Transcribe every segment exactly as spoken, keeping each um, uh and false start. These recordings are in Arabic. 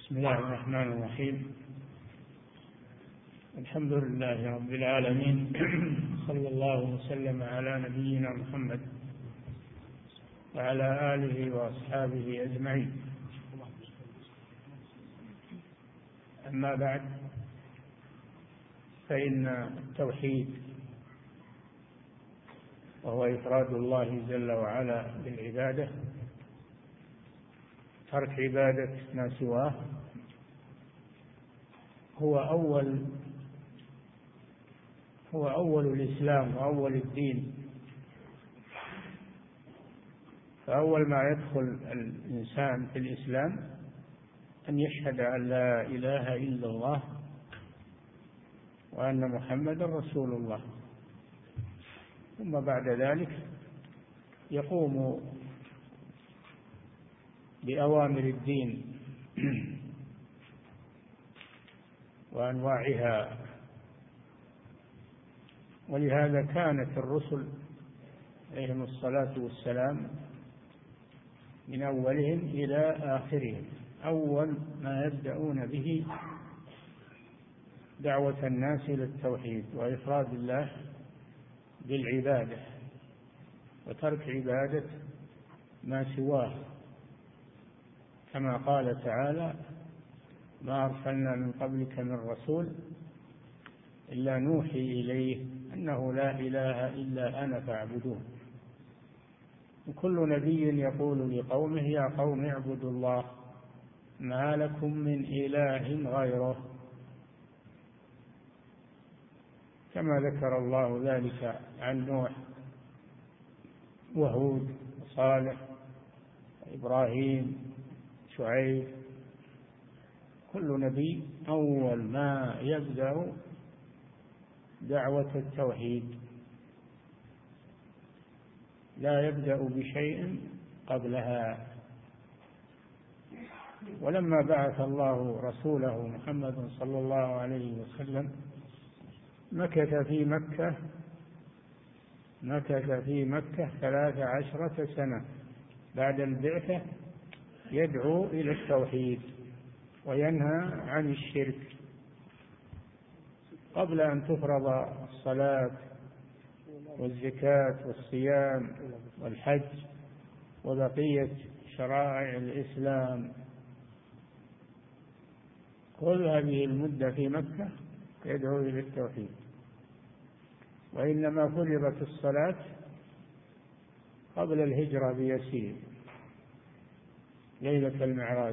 بسم الله الرحمن الرحيم. الحمد لله رب العالمين، صلى الله وسلم على نبينا محمد وعلى آله وأصحابه أجمعين. أما بعد، فإن التوحيد وهو إفراد الله جل وعلا بالعبادة، ترك عبادة ما سواه، هو أول هو أول الإسلام وأول الدين. فأول ما يدخل الإنسان في الإسلام أن يشهد أن لا إله إلا الله وأن محمدا رسول الله، ثم بعد ذلك يقوم بأوامر الدين وأنواعها. ولهذا كانت الرسل عليهم الصلاة والسلام من أولهم إلى آخرهم أول ما يبدأون به دعوة الناس إلى التوحيد وإفراد الله بالعبادة وترك عبادة ما سواه، كما قال تعالى: ما أرسلنا من قبلك من رسول إلا نوحي إليه أنه لا إله إلا أنا فاعبدون. وكل نبي يقول لقومه: يا قوم اعبدوا الله ما لكم من إله غيره، كما ذكر الله ذلك عن نوح وهود وصالح وإبراهيم شعيب. كل نبي أول ما يبدأ دعوة التوحيد، لا يبدأ بشيء قبلها. ولما بعث الله رسوله محمد صلى الله عليه وسلم مكث في مكة مكث في مكة ثلاث عشرة سنة بعد البعثة، يدعو إلى التوحيد وينهى عن الشرك قبل أن تفرض الصلاة والزكاة والصيام والحج وبقية شرائع الإسلام. كل هذه المدة في مكة يدعو إلى التوحيد. وإنما فرضت الصلاة قبل الهجرة بيسير، ليلة المعراج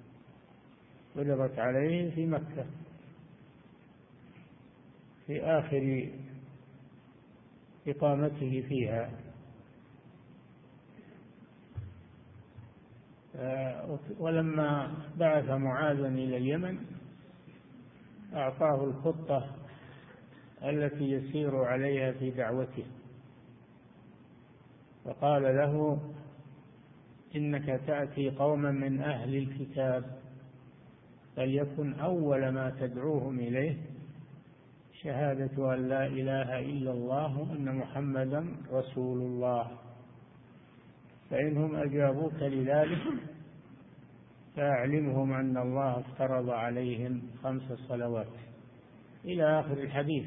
فرضت عليه في مكة في آخر إقامته فيها. ولما بعث معاذا إلى اليمن أعطاه الخطة التي يسير عليها في دعوته، فقال له: إنك تأتي قوما من أهل الكتاب، فليكن أول ما تدعوهم إليه شهادة أن لا إله إلا الله وأن محمدا رسول الله، فإنهم أجابوك لذلك فأعلمهم أن الله افترض عليهم خمس صلوات، إلى آخر الحديث.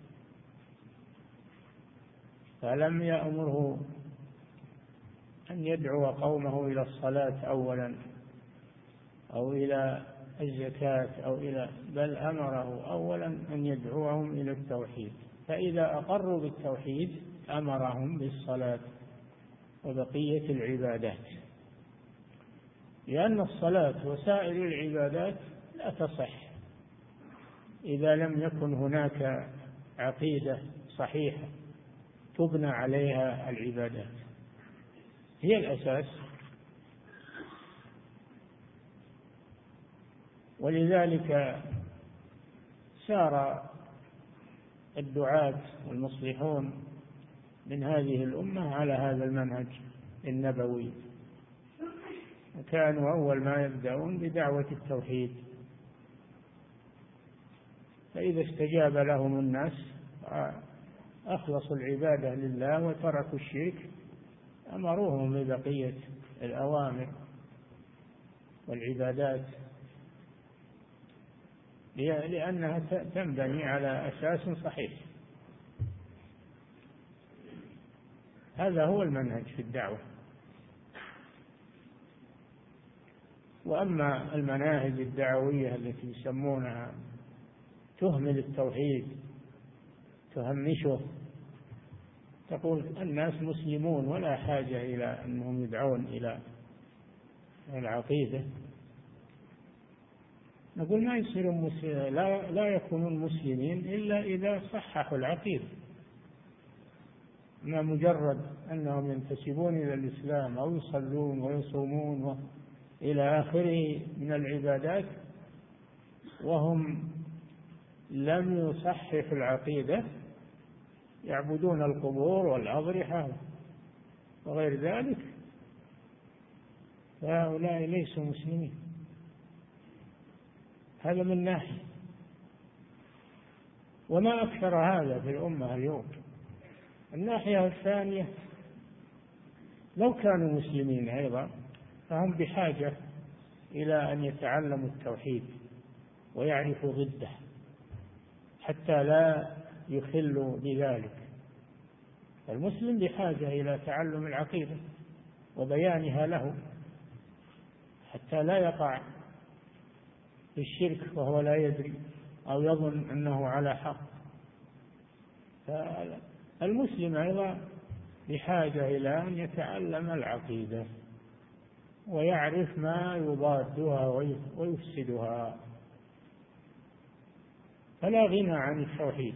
فلم يأمره أن يدعو قومه إلى الصلاة أولا أو إلى الزكاة أو إلى بل أمره أولا أن يدعوهم إلى التوحيد. فإذا أقروا بالتوحيد أمرهم بالصلاة وبقية العبادات، لأن الصلاة وسائر العبادات لا تصح إذا لم يكن هناك عقيدة صحيحة تبنى عليها العبادات، هي الأساس. ولذلك سار الدعاة والمصلحون من هذه الأمة على هذا المنهج النبوي، وكانوا أول ما يبدأون بدعوة التوحيد. فإذا استجاب لهم الناس أخلصوا العبادة لله وتركوا الشرك أمروهم ببقية الأوامر والعبادات لأنها تنبني على أساس صحيح. هذا هو المنهج في الدعوة. وأما المناهج الدعوية التي يسمونها تهمل التوحيد، تهمشه، تقول الناس مسلمون ولا حاجة إلى أنهم يدعون إلى العقيدة، نقول ما يصيرون مسلمين، لا, لا يكونون مسلمين إلا إذا صححوا العقيدة. ما مجرد أنهم ينتسبون إلى الإسلام أو يصلون ويصومون إلى آخره من العبادات وهم لم يصححوا العقيدة، يعبدون القبور والأضرحة وغير ذلك، فهؤلاء ليسوا مسلمين. هذا من ناحية. وما أكثر هذا في الأمة اليوم. الناحية الثانية، لو كانوا مسلمين أيضا فهم بحاجة إلى أن يتعلموا التوحيد ويعرفوا ضده حتى لا يخلوا بذلك. المسلم بحاجة إلى تعلم العقيدة وبيانها له حتى لا يقع في الشرك وهو لا يدري أو يظن أنه على حق. فالمسلم أيضا بحاجة إلى أن يتعلم العقيدة ويعرف ما يضادها ويفسدها، فلا غنى عن التوحيد،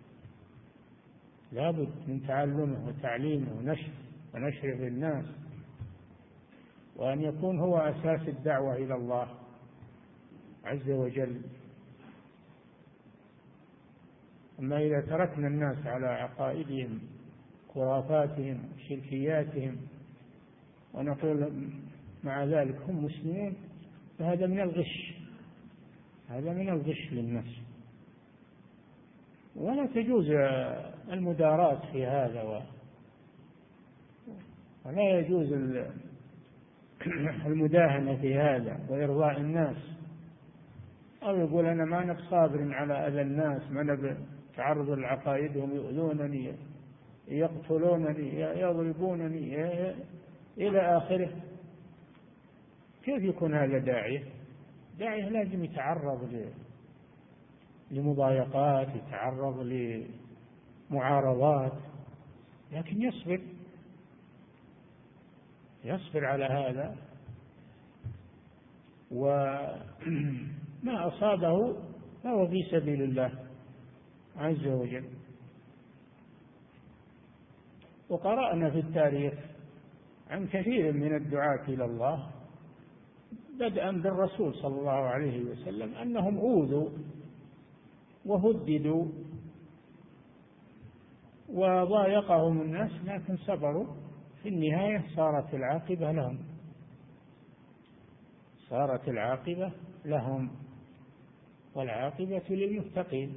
لا بد من تعلمه وتعليمه ونشر ونشره للناس، وأن يكون هو أساس الدعوة إلى الله عز وجل. أما إذا تركنا الناس على عقائدهم خرافاتهم شركياتهم ونقول مع ذلك هم مسلمون، فهذا من الغش، هذا من الغش للنفس. ولا تجوز المداراة في هذا، ولا يجوز المداهنة في هذا وإرضاء الناس، أو يقول أنا ما أنا بصابر على أذى الناس، ما أنا بتعرض لعقائدهم، يؤذونني يقتلونني يضربونني إلى آخره. كيف يكون هذا داعية؟ داعية لازم يتعرض لمضايقات، يتعرض لمعارضات، لكن يصبر يصبر على هذا، وما أصابه فهو في سبيل الله عز وجل. وقرأنا في التاريخ عن كثير من الدعاة إلى الله بدءا بالرسول صلى الله عليه وسلم أنهم أوذوا وهددوا وضايقهم الناس، لكن صبروا، في النهاية صارت العاقبة لهم صارت العاقبة لهم والعاقبة للمتقين.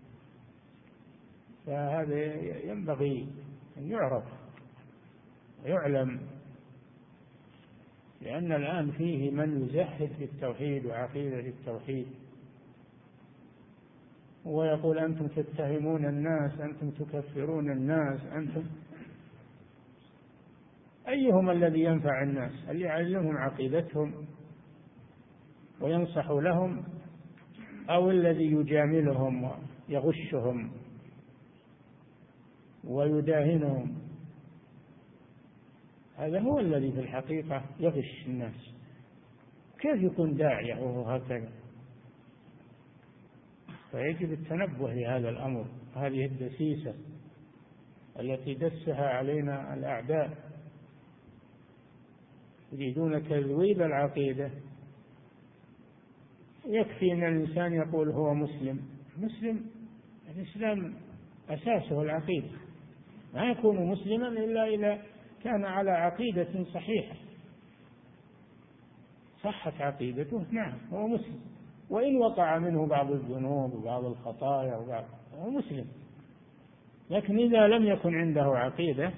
فهذا ينبغي أن يعرف ويعلم، لأن الآن فيه من يزهد في التوحيد وعقيدة التوحيد ويقول أنتم تتهمون الناس، أنتم تكفرون الناس، أنتم. أيهم الذي ينفع الناس؟ اللي يعلمهم عقيدتهم وينصح لهم، أو الذي يجاملهم ويغشهم ويداهنهم؟ هذا هو الذي في الحقيقة يغش الناس. كيف يكون داعية وهو هكذا؟ فيجب التنبه لهذا الأمر، هذه الدسيسة التي دسها علينا الأعداء، يريدون تذويب العقيدة. يكفي أن الإنسان يقول هو مسلم. مسلم، الإسلام أساسه العقيدة، ما يكون مسلما إلا إذا كان على عقيدة صحيحة، صحت عقيدته، نعم هو مسلم، وإن وقع منه بعض الذنوب وبعض الخطايا وبعض، هو مسلم. لكن إذا لم يكن عنده عقيدة،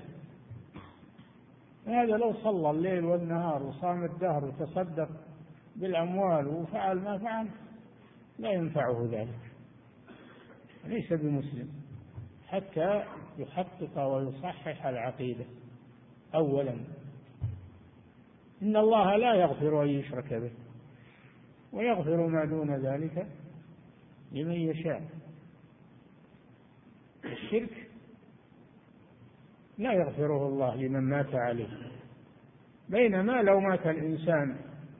هذا لو صلى الليل والنهار وصام الدهر وتصدق بالأموال وفعل ما فعل، لا ينفعه ذلك، ليس بمسلم حتى يحقق ويصحح العقيدة. أولا إن الله لا يغفر أن يشرك به ويغفر ما دون ذلك لمن يشاء. الشرك لا يغفره الله لمن مات عليه، بينما لو مات الإنسان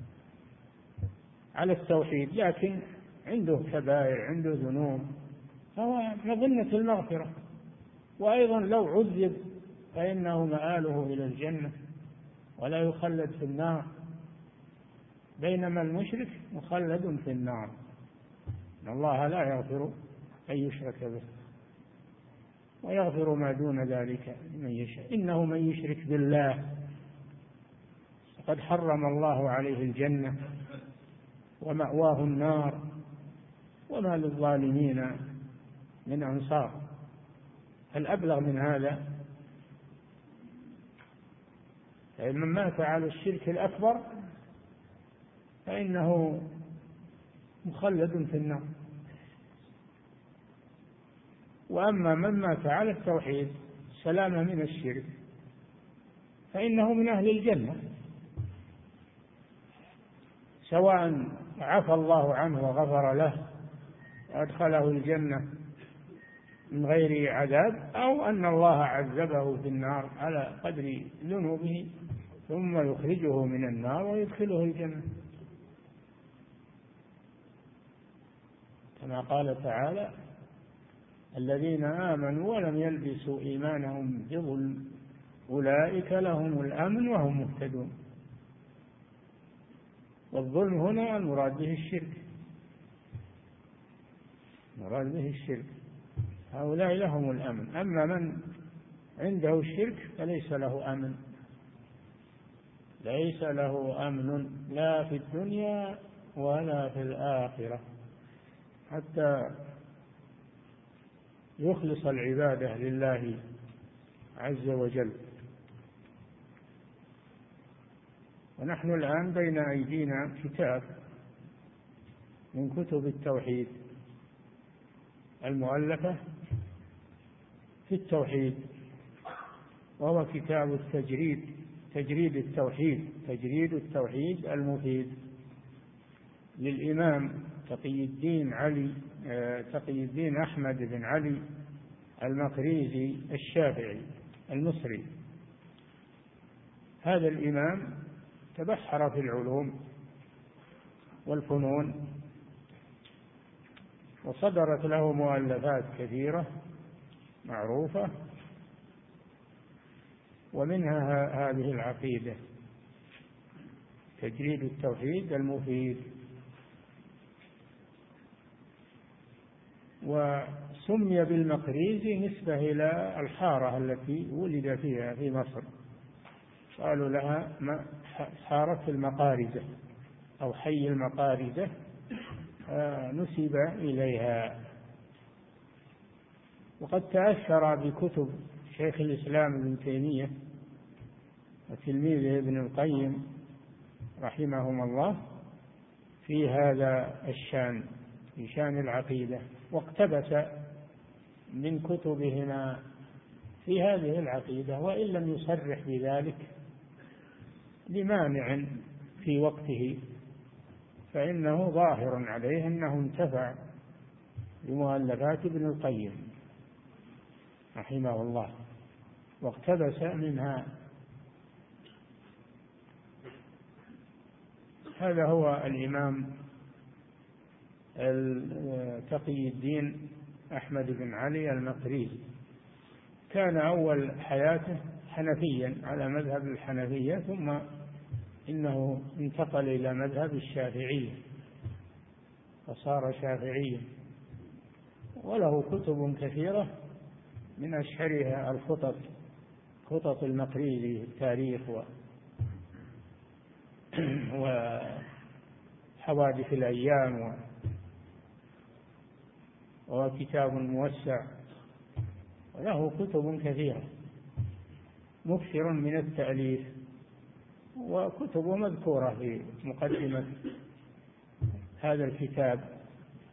على التوحيد لكن عنده كبائر عنده ذنوب فهو مظنة المغفرة، وأيضا لو عذب فإنه مآله إلى الجنة ولا يخلد في النار، بينما المشرك مخلد في النار. إن الله لا يغفر أن يشرك به ويغفر ما دون ذلك لمن يشاء. إنه من يشرك بالله فقد حرم الله عليه الجنة ومأواه النار وما للظالمين من أنصار. الأبلغ من هذا من مات على الشرك الأكبر فإنه مخلد في النار، وأما من مات على التوحيد سلامة من الشرك فإنه من أهل الجنة، سواء عفى الله عنه وغفر له وأدخله الجنة من غير عذاب أو أن الله عذبه في النار على قدر ذنوبه ثم يخرجه من النار ويدخله الجنة، كما قال تعالى: الذين آمنوا ولم يلبسوا إيمانهم بظلم أولئك لهم الأمن وهم مهتدون. والظلم هنا المراد به الشرك، المراد به الشرك، هؤلاء لهم الأمن. أما من عنده الشرك فليس له أمن، ليس له أمن لا في الدنيا ولا في الآخرة حتى يخلص العبادة لله عز وجل. ونحن الآن بين أيدينا كتاب من كتب التوحيد المؤلفة في التوحيد، وهو كتاب التجريد، تجريد التوحيد، تجريد التوحيد المفيد للإمام تقي الدين علي تقي الدين أحمد بن علي المقريزي الشافعي المصري. هذا الإمام تبحر في العلوم والفنون، وصدرت له مؤلفات كثيرة معروفة، ومنها هذه العقيدة تجريد التوحيد المفيد. وسمي بالمقريزي نسبة إلى الحارة التي ولد فيها في مصر، قالوا لها حارة المقارزة أو حي المقارزة، نسب إليها. وقد تأثر بكتب شيخ الإسلام ابن تيمية وتلميذه ابن القيم رحمهم الله في هذا الشان، في شان العقيدة، واقتبس من كتبهما في هذه العقيدة، وإن لم يصرح بذلك لمانع في وقته، فإنه ظاهر عليه أنه انتفع بمؤلفات ابن القيم رحمه الله واقتبس منها. هذا هو الإمام تقي الدين أحمد بن علي المقريزي. كان أول حياته حنفيا على مذهب الحنفية، ثم إنه انتقل إلى مذهب الشافعية فصار شافعيا، وله كتب كثيرة من أشهرها الخطط، خطط المقريزي في التاريخ وحوادث الأيام، وكتاب موسع، وله كتب كثيرة مكثر من التأليف، وكتب مذكورة في مقدمة هذا الكتاب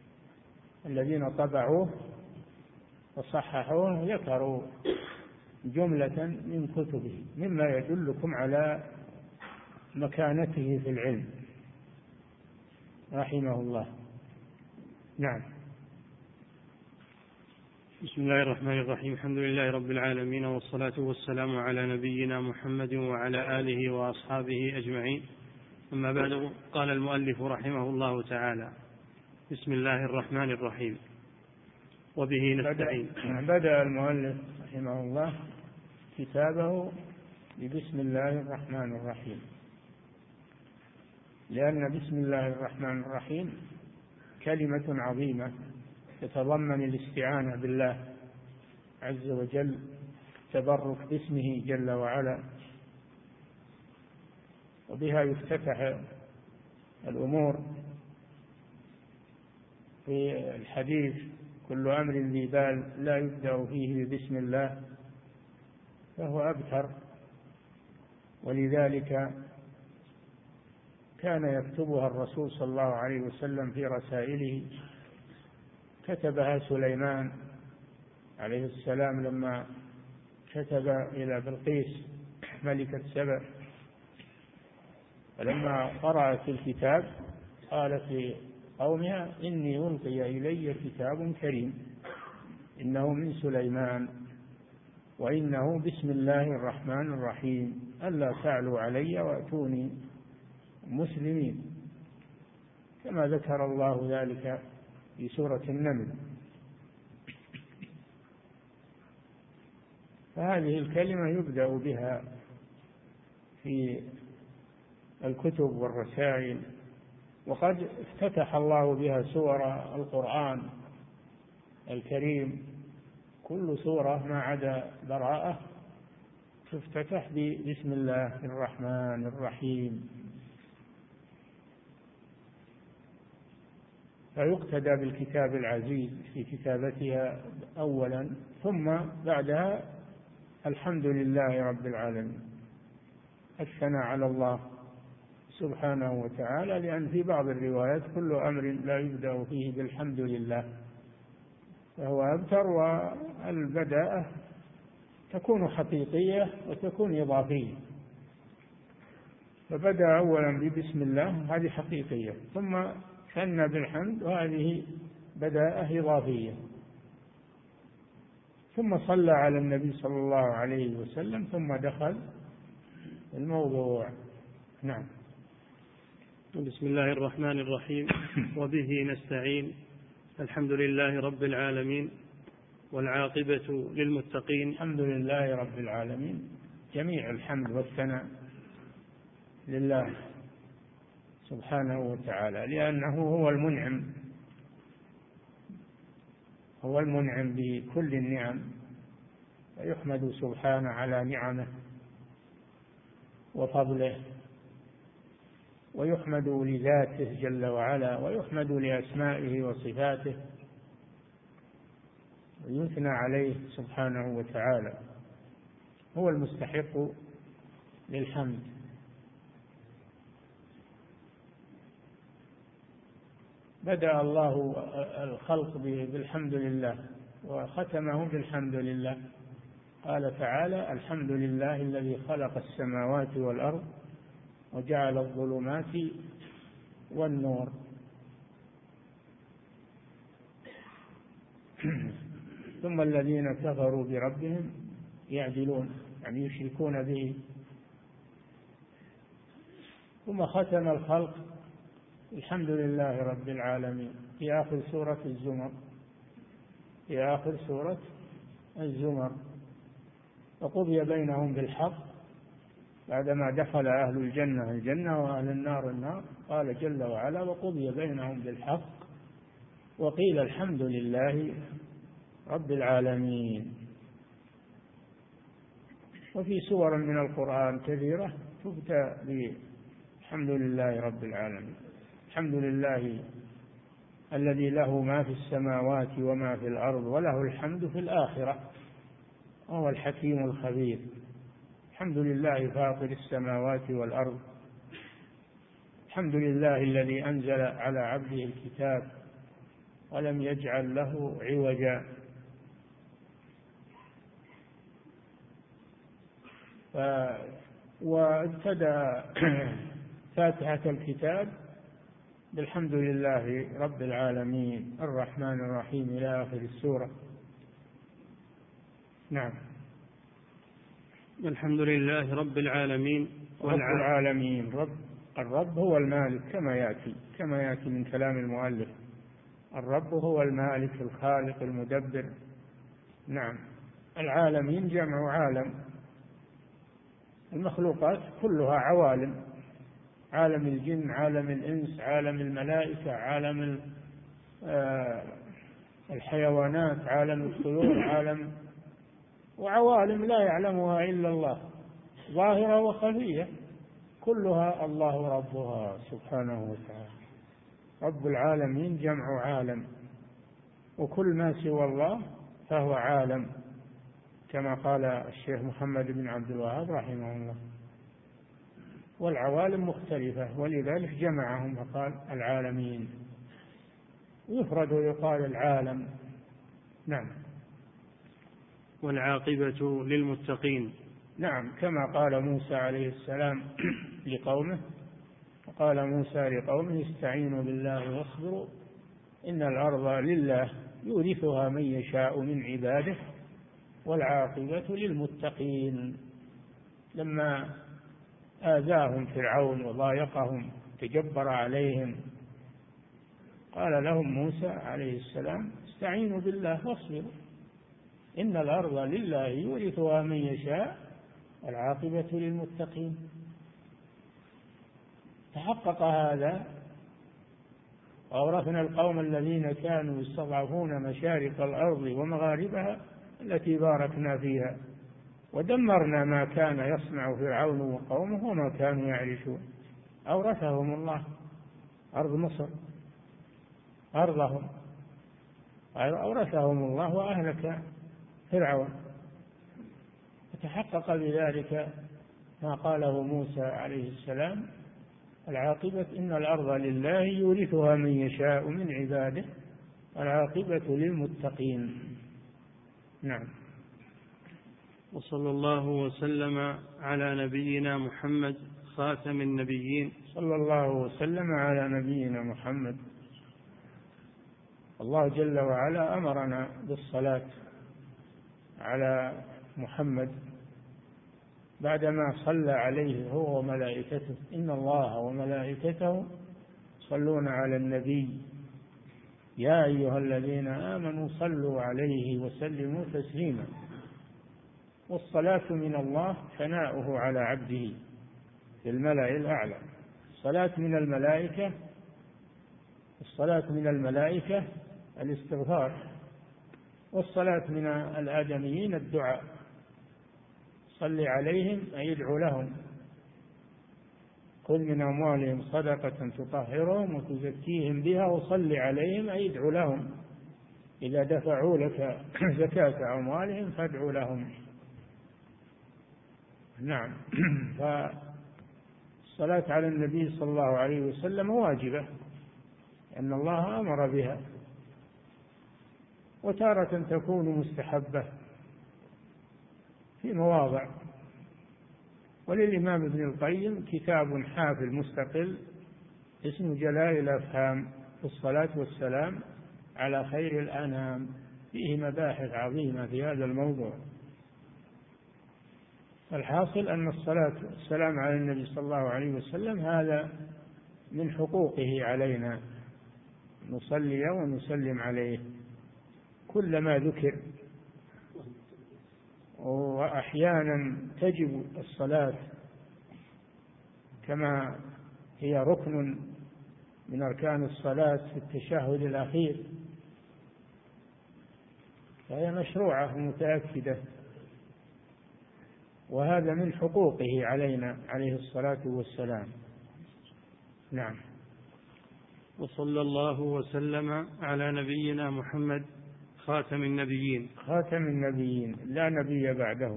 الذين طبعوه وصححوه ذكروا جملة من كتبه مما يدلكم على مكانته في العلم رحمه الله. نعم. بسم الله الرحمن الرحيم. الحمد لله رب العالمين، والصلاة والسلام على نبينا محمد وعلى آله وأصحابه أجمعين. أما بعد، قال المؤلف رحمه الله تعالى: بسم الله الرحمن الرحيم، وبه نستعين. بدأ المؤلف رحمه الله كتابه ببسم الله الرحمن الرحيم، لأن بسم الله الرحمن الرحيم كلمة عظيمة تتضمن الاستعانة بالله عز وجل، تبرك باسمه جل وعلا، وبها يفتتح الأمور في الحديث: كل أمر ذي بال لا يبدأ فيه بسم الله فهو أبتر. ولذلك كان يكتبها الرسول صلى الله عليه وسلم في رسائله. كتبها سليمان عليه السلام لما كتب إلى بلقيس ملكة سبأ، فلما قرأت الكتاب قالت لقومها: إني ألقي إلي كتاب كريم إنه من سليمان وإنه بسم الله الرحمن الرحيم ألا تعلوا علي وأتوني مسلمين، كما ذكر الله ذلك في سورة النمل. فهذه الكلمة يبدأ بها في الكتب والرسائل، وقد افتتح الله بها سور القرآن الكريم. كل سورة ما عدا براءة تفتتح بسم الله الرحمن الرحيم، فيقتدى بالكتاب العزيز في كتابتها أولا، ثم بعدها الحمد لله رب العالمين، الثناء على الله سبحانه وتعالى، لأن في بعض الروايات كل أمر لا يبدأ فيه بالحمد لله فهو أبتر، والبداءة تكون حقيقية وتكون إضافية. فبدأ أولا ببسم الله، هذه حقيقية، ثم ثنى بالحمد، وهذه بداءة إضافية، ثم صلى على النبي صلى الله عليه وسلم، ثم دخل الموضوع. نعم. بسم الله الرحمن الرحيم، وبه نستعين. الحمد لله رب العالمين، والعاقبة للمتقين. الحمد لله رب العالمين، جميع الحمد والثناء لله سبحانه وتعالى، لأنه هو المنعم، هو المنعم بكل النعم، فيحمد سبحانه على نعمه وفضله، ويحمد لذاته جل وعلا، ويحمد لأسمائه وصفاته، ويثنى عليه سبحانه وتعالى، هو المستحق للحمد. بدأ الله الخلق بالحمد لله وختمه بالحمد لله. قال تعالى: الحمد لله الذي خلق السماوات والأرض وجعل الظلمات والنور. ثم الذين كفروا بربهم يعدلون، يعني يشركون به. ثم ختم الخلق الحمد لله رب العالمين في آخر سورة الزمر، في آخر سورة الزمر: وقضي بينهم بالحق. بعدما دخل أهل الجنة الجنة وأهل النار النار، قال جل وعلا: وقضي بينهم بالحق وقيل الحمد لله رب العالمين. وفي سور من القرآن كثيرة تبدأ بالحمد لله رب العالمين. الحمد لله الذي له ما في السماوات وما في الأرض وله الحمد في الآخرة وهو الحكيم الخبير. الحمد لله فاطر السماوات والأرض، الحمد لله الذي أنزل على عبده الكتاب ولم يجعل له عوجا. وابتدأ فاتحة الكتاب بالحمد لله رب العالمين الرحمن الرحيم إلى آخر السورة. نعم. الحمد لله رب العالمين. رب العالمين، رب الرب هو المالك كما يأتي كما يأتي من كلام المؤلف. الرب هو المالك الخالق المدبر. نعم. العالمين جمع عالم، المخلوقات كلها عوالم، عالم الجن، عالم الإنس، عالم الملائكة، عالم الحيوانات، عالم الطيور، عالم وعوالم لا يعلمها إلا الله، ظاهرة وخفية، كلها الله ربها سبحانه وتعالى. رب العالمين جمع عالم، وكل ما سوى الله فهو عالم، كما قال الشيخ محمد بن عبد الوهاب رحمه الله. والعوالم مختلفة، ولذلك جمعهم فقال العالمين، يفرد ويقال العالم. نعم. والعاقبة للمتقين. نعم، كما قال موسى عليه السلام لقومه، قال موسى لقومه استعينوا بالله واصبروا إن الأرض لله يورثها من يشاء من عباده والعاقبة للمتقين. لما آذاهم فرعون وضايقهم تجبر عليهم قال لهم موسى عليه السلام استعينوا بالله واصبروا إن الأرض لله يورثها من يشاء والعاقبة للمتقين. تحقق هذا، وأورثنا القوم الذين كانوا يستضعفون مشارق الأرض ومغاربها التي باركنا فيها ودمرنا ما كان يصنع فرعون وقومه وما كانوا يعرشون. أورثهم الله أرض مصر، أرضهم أورثهم الله وأهلك فرعون. فتحقق بذلك ما قاله موسى عليه السلام العاقبة إن الأرض لله يورثها من يشاء من عباده والعاقبة للمتقين. نعم. وصلى الله وسلم على نبينا محمد خاتم النبيين. صلى الله وسلم على نبينا محمد. الله جل وعلا أمرنا بالصلاة على محمد بعدما صلى عليه هو وملائكته، إن الله وملائكته يصلون على النبي يا أيها الذين آمنوا صلوا عليه وسلموا تسليما. والصلاة من الله ثناؤه على عبده في الملأ الأعلى. الصلاة من الملائكة الصلاة من الملائكة الاستغفار، والصلاة من الآدميين الدعاء. صل عليهم أي ادعو لهم، خذ من أموالهم صدقة تطهرهم وتزكيهم بها وصل عليهم أي ادعو لهم، إذا دفعوا لك زكاة أموالهم فادعوا لهم. نعم. فالصلاة على النبي صلى الله عليه وسلم واجبة لأن الله أمر بها، وتارة تكون مستحبة في مواضع. وللإمام ابن القيم كتاب حافل مستقل اسمه جلائل الأفهام في الصلاة والسلام على خير الأنام، فيه مباحث عظيمة في هذا الموضوع. الحاصل أن الصلاة والسلام على النبي صلى الله عليه وسلم هذا من حقوقه علينا، نصلي ونسلم عليه كلما ذكر. وأحيانا تجب الصلاة كما هي ركن من أركان الصلاة في التشهد الأخير، فهي مشروعة ومتأكدة، وهذا من حقوقه علينا عليه الصلاة والسلام. نعم. وصلى الله وسلم على نبينا محمد خاتم النبيين. خاتم النبيين لا نبي بعده.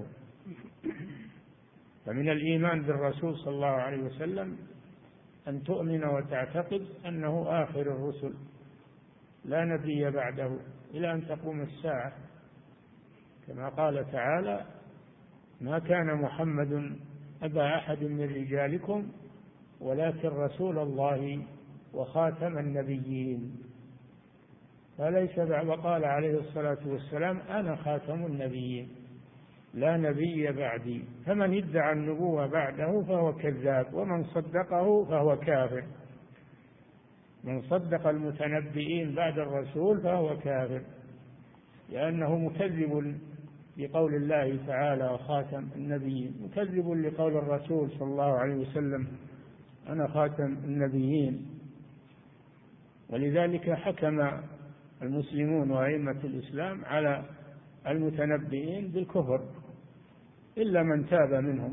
فمن الإيمان بالرسول صلى الله عليه وسلم أن تؤمن وتعتقد أنه آخر الرسل لا نبي بعده إلى أن تقوم الساعة، كما قال تعالى: ما كان محمد أبا أحد من رجالكم ولكن رسول الله وخاتم النبيين. فليس بعد، وقال عليه الصلاة والسلام: أنا خاتم النبيين لا نبي بعدي، فمن ادعى النبوة بعده فهو كذاب، ومن صدقه فهو كافر. من صدق المتنبئين بعد الرسول فهو كافر، لأنه مكذب لقول الله تعالى وخاتم النبيين، مكذب لقول الرسول صلى الله عليه وسلم: أنا خاتم النبيين. ولذلك حكم المسلمون وأئمة الإسلام على المتنبئين بالكفر إلا من تاب منهم،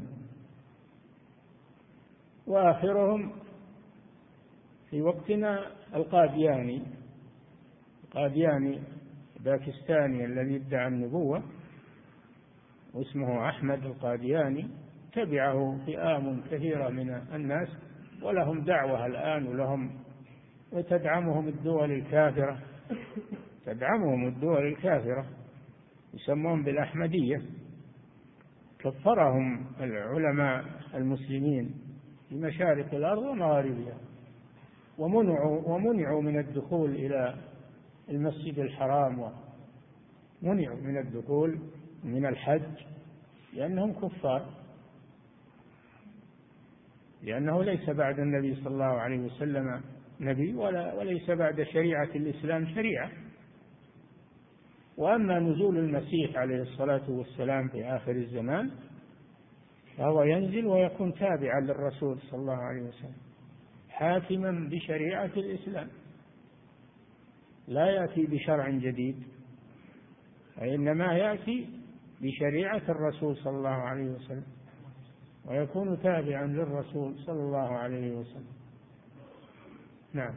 وآخرهم في وقتنا القادياني القادياني باكستاني الذي ادعى النبوة واسمه أحمد القادياني، تبعه فئام كثيرة من الناس، ولهم دعوة الآن، ولهم وتدعمهم الدول الكافرة تدعمهم الدول الكافرة يسمون بالأحمدية. كفرهم العلماء المسلمين في مشارق الأرض ومغاربها، ومنعوا ومنعوا من الدخول إلى المسجد الحرام، ومنعوا من الدخول من الحج لأنهم كفار، لأنه ليس بعد النبي صلى الله عليه وسلم نبي، ولا وليس بعد شريعة الإسلام شريعة. وأما نزول المسيح عليه الصلاة والسلام في آخر الزمان فهو ينزل ويكون تابعا للرسول صلى الله عليه وسلم، حاكما بشريعة الإسلام، لا يأتي بشرع جديد، وإنما يأتي بشريعة الرسول صلى الله عليه وسلم، ويكون تابعا للرسول صلى الله عليه وسلم. نعم.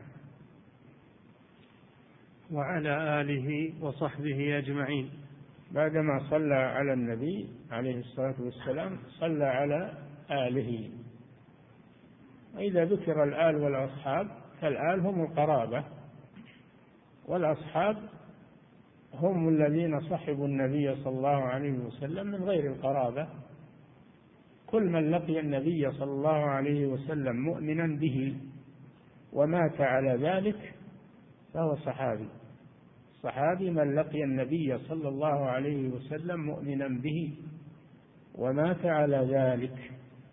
وعلى آله وصحبه أجمعين. بعدما صلى على النبي عليه الصلاة والسلام صلى على آله. وإذا ذكر الآل والأصحاب فالآل هم القرابة، والأصحاب هم الذين صحبوا النبي صلى الله عليه وسلم من غير القرابة. كل من لقي النبي صلى الله عليه وسلم مؤمنا به ومات على ذلك فهو صحابي. الصحابي من لقي النبي صلى الله عليه وسلم مؤمنا به ومات على ذلك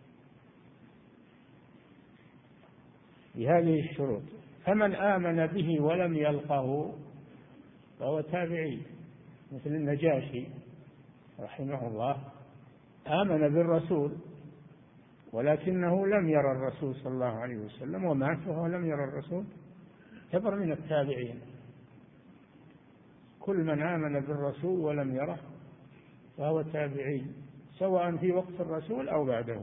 بهذه الشروط. فمن آمن به ولم يلقه فهو تابعي، مثل النجاشي رحمه الله، آمن بالرسول ولكنه لم يرى الرسول صلى الله عليه وسلم ومات وهو لم يرى الرسول، يعتبر من التابعين. كل من آمن بالرسول ولم يره فهو تابعي، سواء في وقت الرسول أو بعده.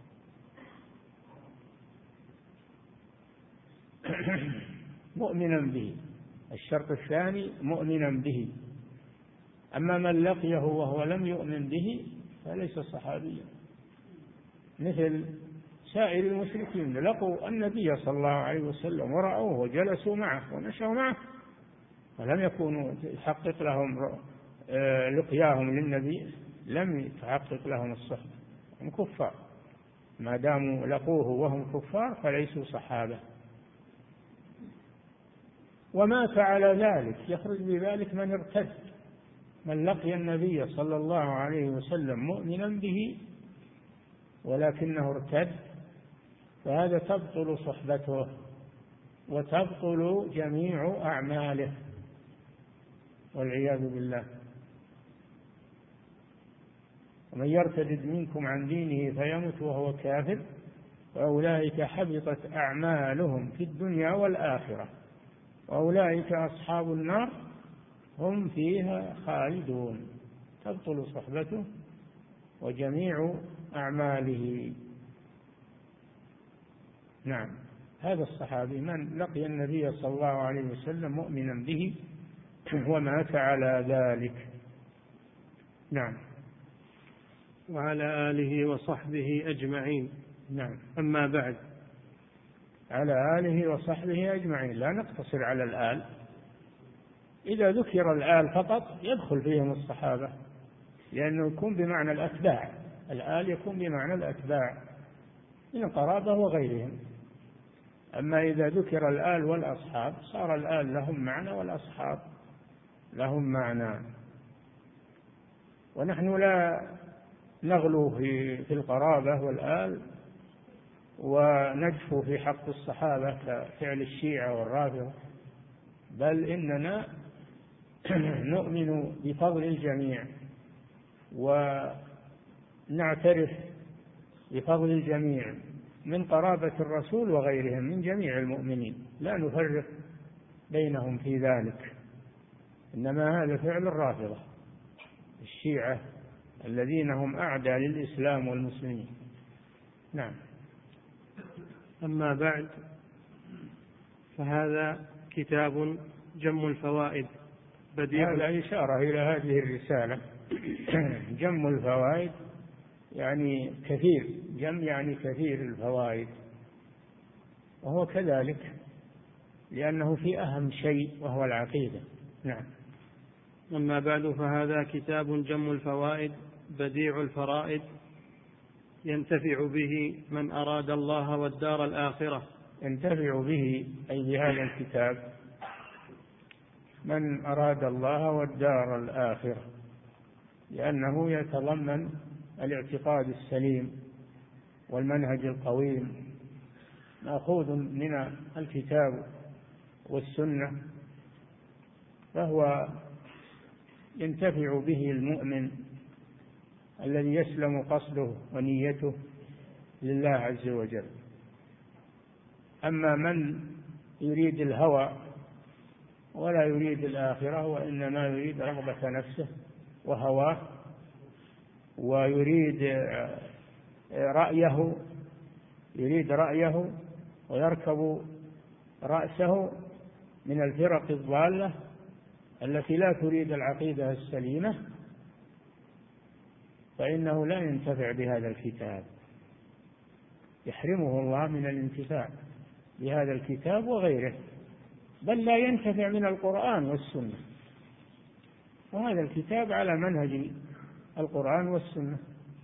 مؤمنا به، الشرط الثاني مؤمنا به. أما من لقيه وهو لم يؤمن به فليس صحابيا، مثل سائر المشركين لقوا النبي صلى الله عليه وسلم ورأوه وجلسوا معه ومشوا معه ولم يكونوا يحقق لهم لقياهم للنبي، لم يتحقق لهم الصحبة، هم كفار. ما داموا لقوه وهم كفار فليسوا صحابة. ومات على ذلك، يخرج بذلك من ارتد، من لقي النبي صلى الله عليه وسلم مؤمنا به ولكنه ارتد، فهذا تبطل صحبته وتبطل جميع أعماله والعياذ بالله. ومن يرتد منكم عن دينه فيمت وهو كافر فأولئك حبطت أعمالهم في الدنيا والآخرة وأولئك أصحاب النار هم فيها خالدون. تبطل صحبته وجميع أعماله. نعم، هذا الصحابي من لقي النبي صلى الله عليه وسلم مؤمنا به ومات على ذلك. نعم. وعلى آله وصحبه أجمعين. نعم. أما بعد. على آله وصحبه أجمعين، لا نقتصر على الآل، إذا ذكر الآل فقط يدخل فيهم الصحابة، لأنه يكون بمعنى الأتباع، الآل يكون بمعنى الأتباع من القرابة وغيرهم. أما إذا ذكر الآل والأصحاب صار الآل لهم معنى والأصحاب لهم معنى. ونحن لا نغلو في في القرابة والآل ونجفو في حق الصحابة كفعل الشيعة والرافضة، بل إننا نؤمن بفضل الجميع ونعترف بفضل الجميع من قرابة الرسول وغيرهم من جميع المؤمنين، لا نفرق بينهم في ذلك، إنما هذا فعل الرافضة الشيعة الذين هم أعداء للإسلام والمسلمين. نعم. أما بعد، فهذا كتاب جم الفوائد بديع. هذا إشارة إلى هذه الرسالة. جم الفوائد يعني كثير، جم يعني كثير الفوائد، وهو كذلك لأنه في أهم شيء وهو العقيدة. نعم. أما بعد، فهذا كتاب جم الفوائد بديع الفرائد، ينتفع به من أراد الله والدار الآخرة. ينتفع به أي بهذا الكتاب من أراد الله والدار الآخرة، لأنه يتضمن الاعتقاد السليم والمنهج القويم مأخوذ من الكتاب والسنة، فهو ينتفع به المؤمن الذي يسلم قصده ونيته لله عز وجل. أما من يريد الهوى ولا يريد الآخرة وإنما يريد رغبة نفسه وهواه ويريد رأيه يريد رأيه ويركب رأسه من الفرق الضالة التي لا تريد العقيدة السليمة، فإنه لا ينتفع بهذا الكتاب، يحرمه الله من الانتفاع بهذا الكتاب وغيره، بل لا ينتفع من القرآن والسنة. وهذا الكتاب على منهج القرآن والسنة،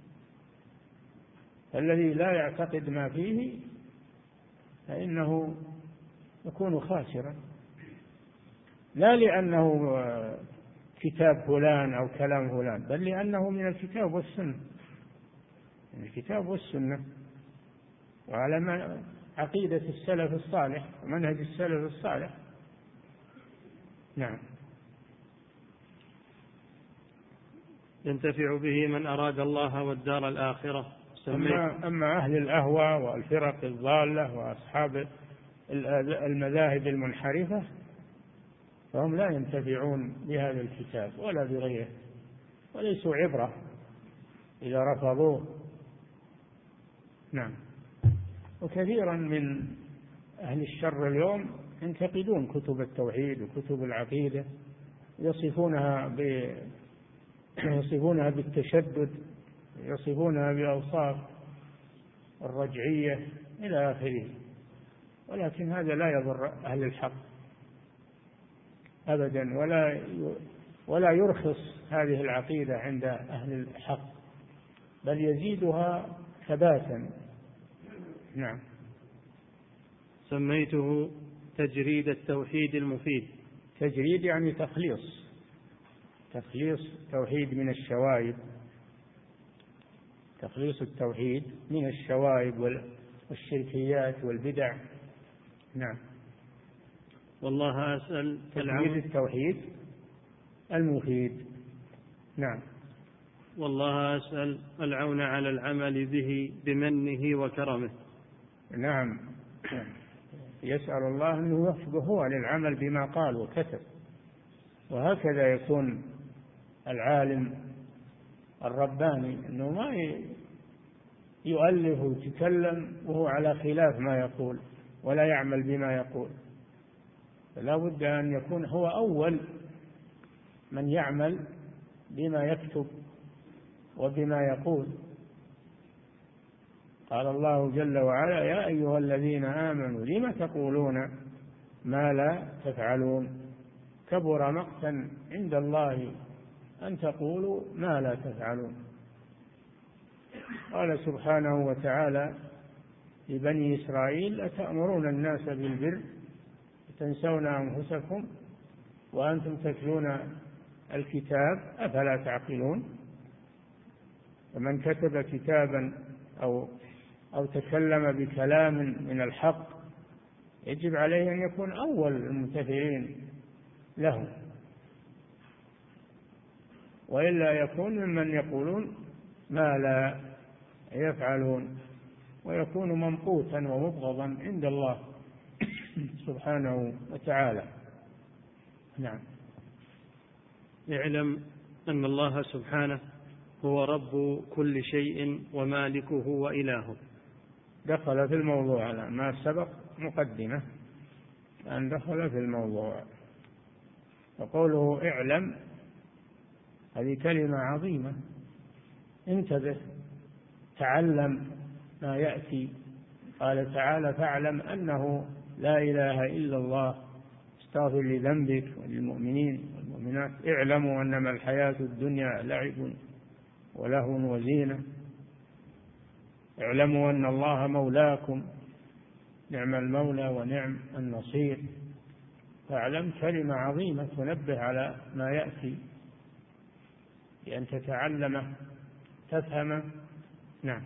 الذي لا يعتقد ما فيه فإنه يكون خاسرا، لا لأنه كتاب فلان أو كلام فلان، بل لأنه من الكتاب والسنة، من الكتاب والسنة وعلى عقيدة السلف الصالح ومنهج السلف الصالح. نعم. ينتفع به من أراد الله والدار الآخرة. أما, أما أهل الأهوى والفرق الضالة وأصحاب المذاهب المنحرفة فهم لا ينتفعون بهذا الكتاب ولا بغيره، وليسوا عبرة إذا رفضوه. نعم. وكثيرا من أهل الشر اليوم ينتقدون كتب التوحيد وكتب العقيدة، يصفونها ب يصفونها بالتشدد، يصفونها بأوصاف الرجعية إلى آخره، ولكن هذا لا يضر أهل الحق أبدا، ولا ولا يرخص هذه العقيدة عند أهل الحق، بل يزيدها ثباتا. نعم. سميته تجريد التوحيد المفيد. تجريد يعني تخليص، تخليص التوحيد من الشوائب، تخليص التوحيد من الشوائب والشركيات والبدع. نعم. والله أسأل تجريد التوحيد المفيد. نعم. والله أسأل العون على العمل به بمنه وكرمه. نعم. يسأل الله أن يوفقه هو للعمل بما قال وكتب، وهكذا يكون العالم الرباني، أنه ما يؤلف ويتكلم وهو على خلاف ما يقول ولا يعمل بما يقول، فلا بد أن يكون هو أول من يعمل بما يكتب وبما يقول. قال الله جل وعلا: يا أيها الذين آمنوا لم تقولون ما لا تفعلون. كبر مقتا عند الله أن تقولوا ما لا تفعلون. قال سبحانه وتعالى لبني إسرائيل: أتأمرون الناس بالبر وتنسون أنفسكم وأنتم تتلون الكتاب أفلا تعقلون. فمن كتب كتابا أو أو تكلم بكلام من الحق يجب عليه أن يكون أول الممتثلين له، وإلا يكون ممن يقولون ما لا يفعلون، ويكون ممقوتا ومبغضا عند الله سبحانه وتعالى. نعم. اعلم أن الله سبحانه هو رب كل شيء ومالكه وإلهه. دخل في الموضوع على ما سبق مقدمة أن دخل في الموضوع. وقوله اعلم هذه كلمة عظيمة، انتبه، تعلم ما يأتي. قال تعالى: فاعلم أنه لا إله إلا الله استغفر لذنبك وللمؤمنين والمؤمنات. اعلموا أنما الحياة الدنيا لعب ولهو وزينة. اعلموا أن الله مولاكم نعم المولى ونعم النصير. فاعلم كلمة عظيمة تنبه على ما يأتي بأن تتعلمه تفهمه. نعم.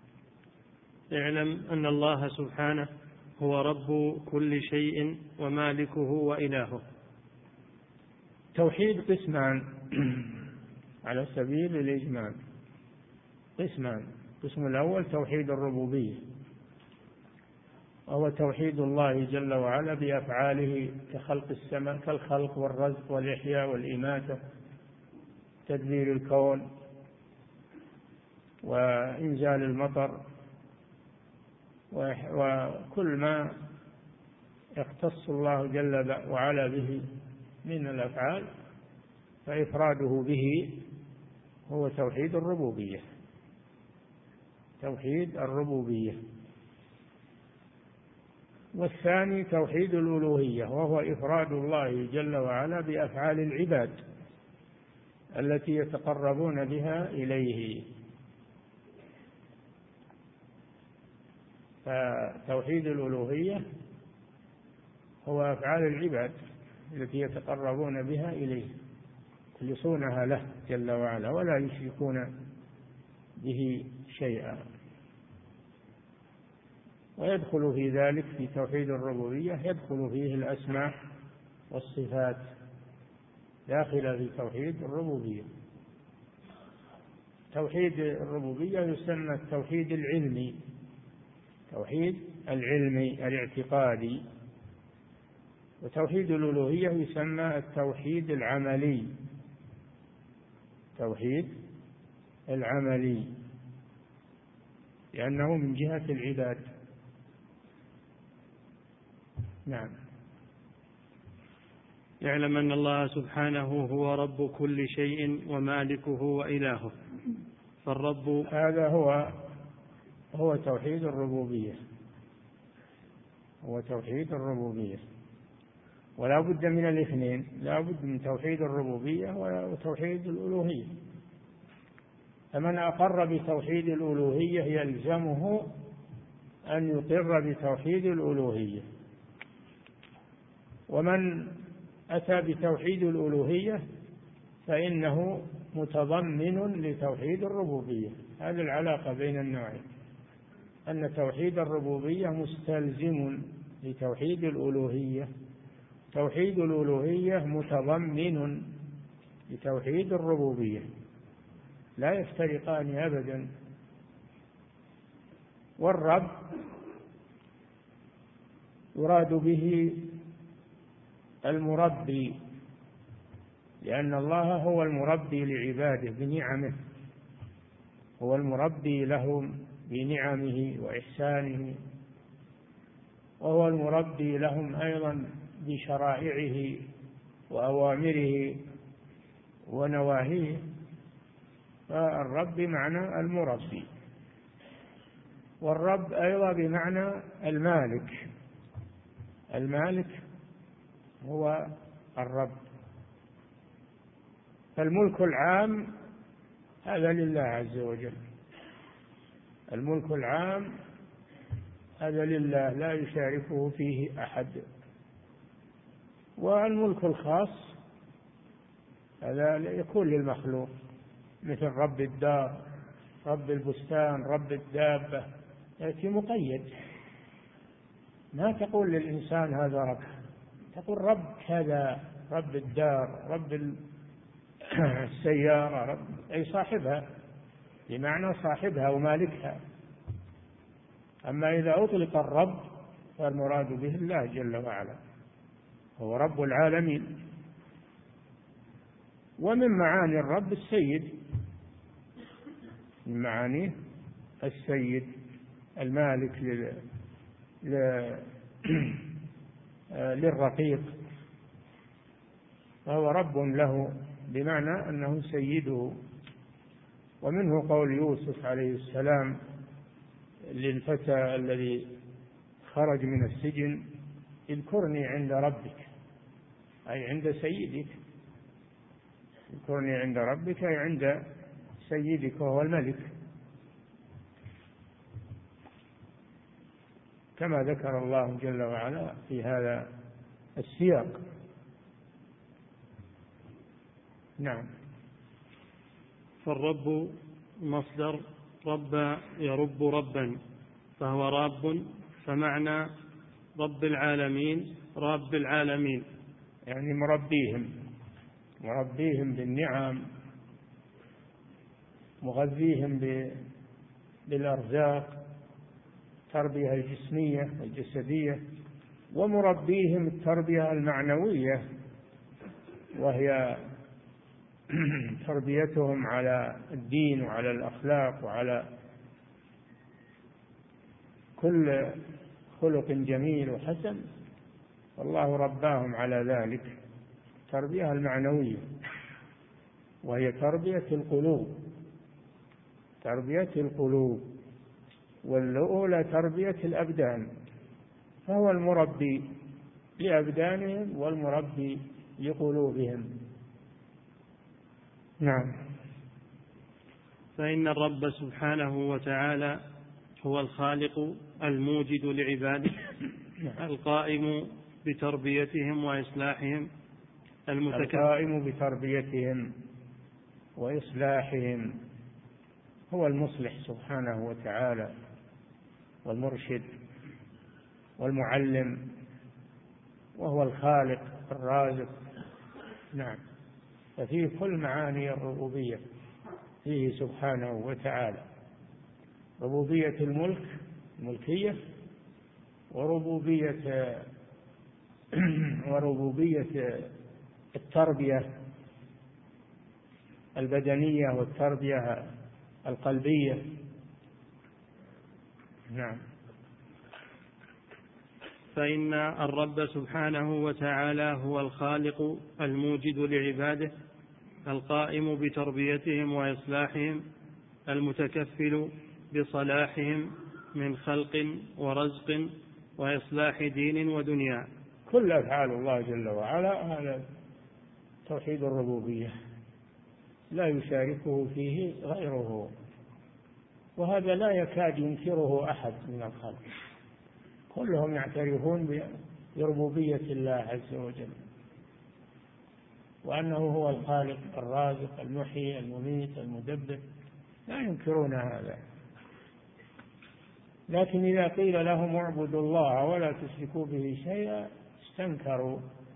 اعلم أن الله سبحانه هو رب كل شيء ومالكه وإلهه. توحيد قسمان على سبيل الإجمال، قسمان. القسم الأول توحيد الربوبية، وهو توحيد الله جل وعلا بأفعاله كخلق السماء، كالخلق والرزق والإحياء والإماتة، تدبير الكون وإنزال المطر وكل ما يختص الله جل وعلا به من الأفعال، فإفراده به هو توحيد الربوبية. توحيد الربوبية. والثاني توحيد الألوهية، وهو إفراد الله جل وعلا بأفعال العباد التي يتقربون بها إليه. فتوحيد الألوهية هو أفعال العباد التي يتقربون بها إليه، يخلصونها له جل وعلا ولا يشركون به شيئا. ويدخل في ذلك في توحيد الربوبية يدخل فيه الأسماء والصفات، داخلة في توحيد الربوبية. توحيد الربوبية يسمى التوحيد العلمي، توحيد العلمي الاعتقادي. وتوحيد الألوهية يسمى التوحيد العملي، توحيد العملي، لأنه من جهة العباد. نعم. يعلم أن الله سبحانه هو رب كل شيء ومالكه وإلهه. فالرب هذا هو هو توحيد الربوبية، هو توحيد الربوبية. ولا بد من الاثنين، لا بد من توحيد الربوبية وتوحيد الألوهية. فمن أقر بتوحيد الألوهية يلزمه أن يقر بتوحيد الألوهية، ومن أتى بتوحيد الألوهية فإنه متضمن لتوحيد الربوبية. هذه العلاقة بين النوعين، أن توحيد الربوبية مستلزم لتوحيد الألوهية، توحيد الألوهية متضمن لتوحيد الربوبية، لا يفترقان أبدا. والرب يراد به المربي، لأن الله هو المربي لعباده بنعمه، هو المربي لهم بنعمه وإحسانه، وهو المربي لهم أيضا بشرائعه وأوامره ونواهيه. فالرب بمعنى المربي، والرب أيضا بمعنى المالك. المالك هو الرب فالملك العام هذا لله عز وجل، الملك العام هذا لله لا يشاركه فيه أحد. والملك الخاص هذا يكون للمخلوق، مثل رب الدار، رب البستان، رب الدابة، يأتي مقيد. ما تقول للإنسان هذا رب، تقول رب كذا، رب الدار، رب السيارة، رب أي صاحبها، بمعنى صاحبها ومالكها. أما إذا أطلق الرب فالمراد به الله جل وعلا، هو رب العالمين. ومن معاني الرب السيد، من معانيه السيد المالك لل... للرقيق، فهو رب له بمعنى أنه سيده. ومنه قول يوسف عليه السلام للفتى الذي خرج من السجن: اذكرني عند ربك، أي عند سيدك، اذكرني عند ربك أي عند سيدك وهو الملك، كما ذكر الله جل وعلا في هذا السياق. نعم. فالرب مصدر رب يرب ربا، فهو راب، فمعنى رب العالمين رب العالمين، يعني مربيهم، مربيهم بالنعم، مغذيهم بالأرزاق، التربية الجسمية والجسدية، ومربيهم التربية المعنوية، وهي تربيتهم على الدين وعلى الأخلاق وعلى كل خلق جميل وحسن، والله رباهم على ذلك التربية المعنوية، وهي تربية القلوب، تربية القلوب، والأولى تربية الأبدان، فهو المربي لأبدانهم والمربي لقلوبهم. نعم. فإن الرب سبحانه وتعالى هو الخالق الموجد لعباده، القائم بتربيتهم وإصلاحهم، القائم بتربيتهم وإصلاحهم، هو المصلح سبحانه وتعالى، والمرشد والمعلم، وهو الخالق الرازق. نعم. ففيه كل معاني الربوبية فيه سبحانه وتعالى: ربوبية الملك، الملكية، وربوبية وربوبية التربية البدنية والتربية القلبية. نعم. فإن الرب سبحانه وتعالى هو الخالق الموجد لعباده، القائم بتربيتهم وإصلاحهم، المتكفل بصلاحهم من خلق ورزق وإصلاح دين ودنيا. كل أفعال الله جل وعلا هذا توحيد الربوبية، لا يشاركه فيه غيره، وهذا لا يكاد ينكره أحد من الخلق، كلهم يعترفون بربوبية الله عز وجل، وأنه هو الخالق الرازق المحيي المميت المدبر، لا ينكرون هذا. لكن إذا قيل لهم اعبدوا الله ولا تشركوا به شيئا استنكروا،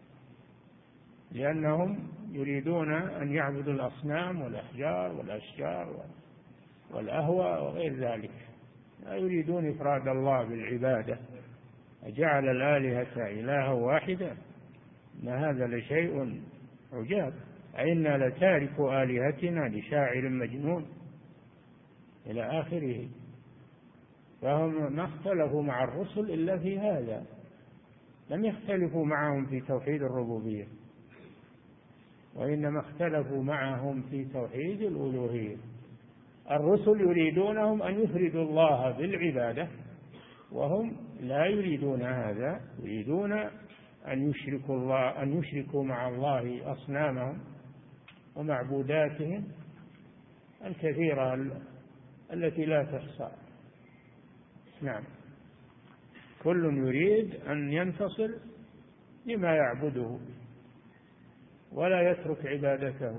لأنهم يريدون أن يعبدوا الأصنام والأحجار والأشجار والأهواء وغير ذلك، لا يريدون إفراد الله بالعبادة. أجعل الآلهة إلها واحدا إن هذا لشيء عجاب، أئنا لتارك آلهتنا لشاعر مجنون إلى آخره. فهم ما اختلفوا مع الرسل إلا في هذا، لم يختلفوا معهم في توحيد الربوبية، وإنما اختلفوا معهم في توحيد الألوهية. الرسل يريدونهم أن يفردوا الله بالعبادة، وهم لا يريدون هذا، يريدون أن يشركوا الله، أن يشركوا مع الله أصنامهم ومعبوداتهم الكثيرة التي لا تحصى. نعم، كل يريد أن ينتصر لما يعبده ولا يترك عبادته،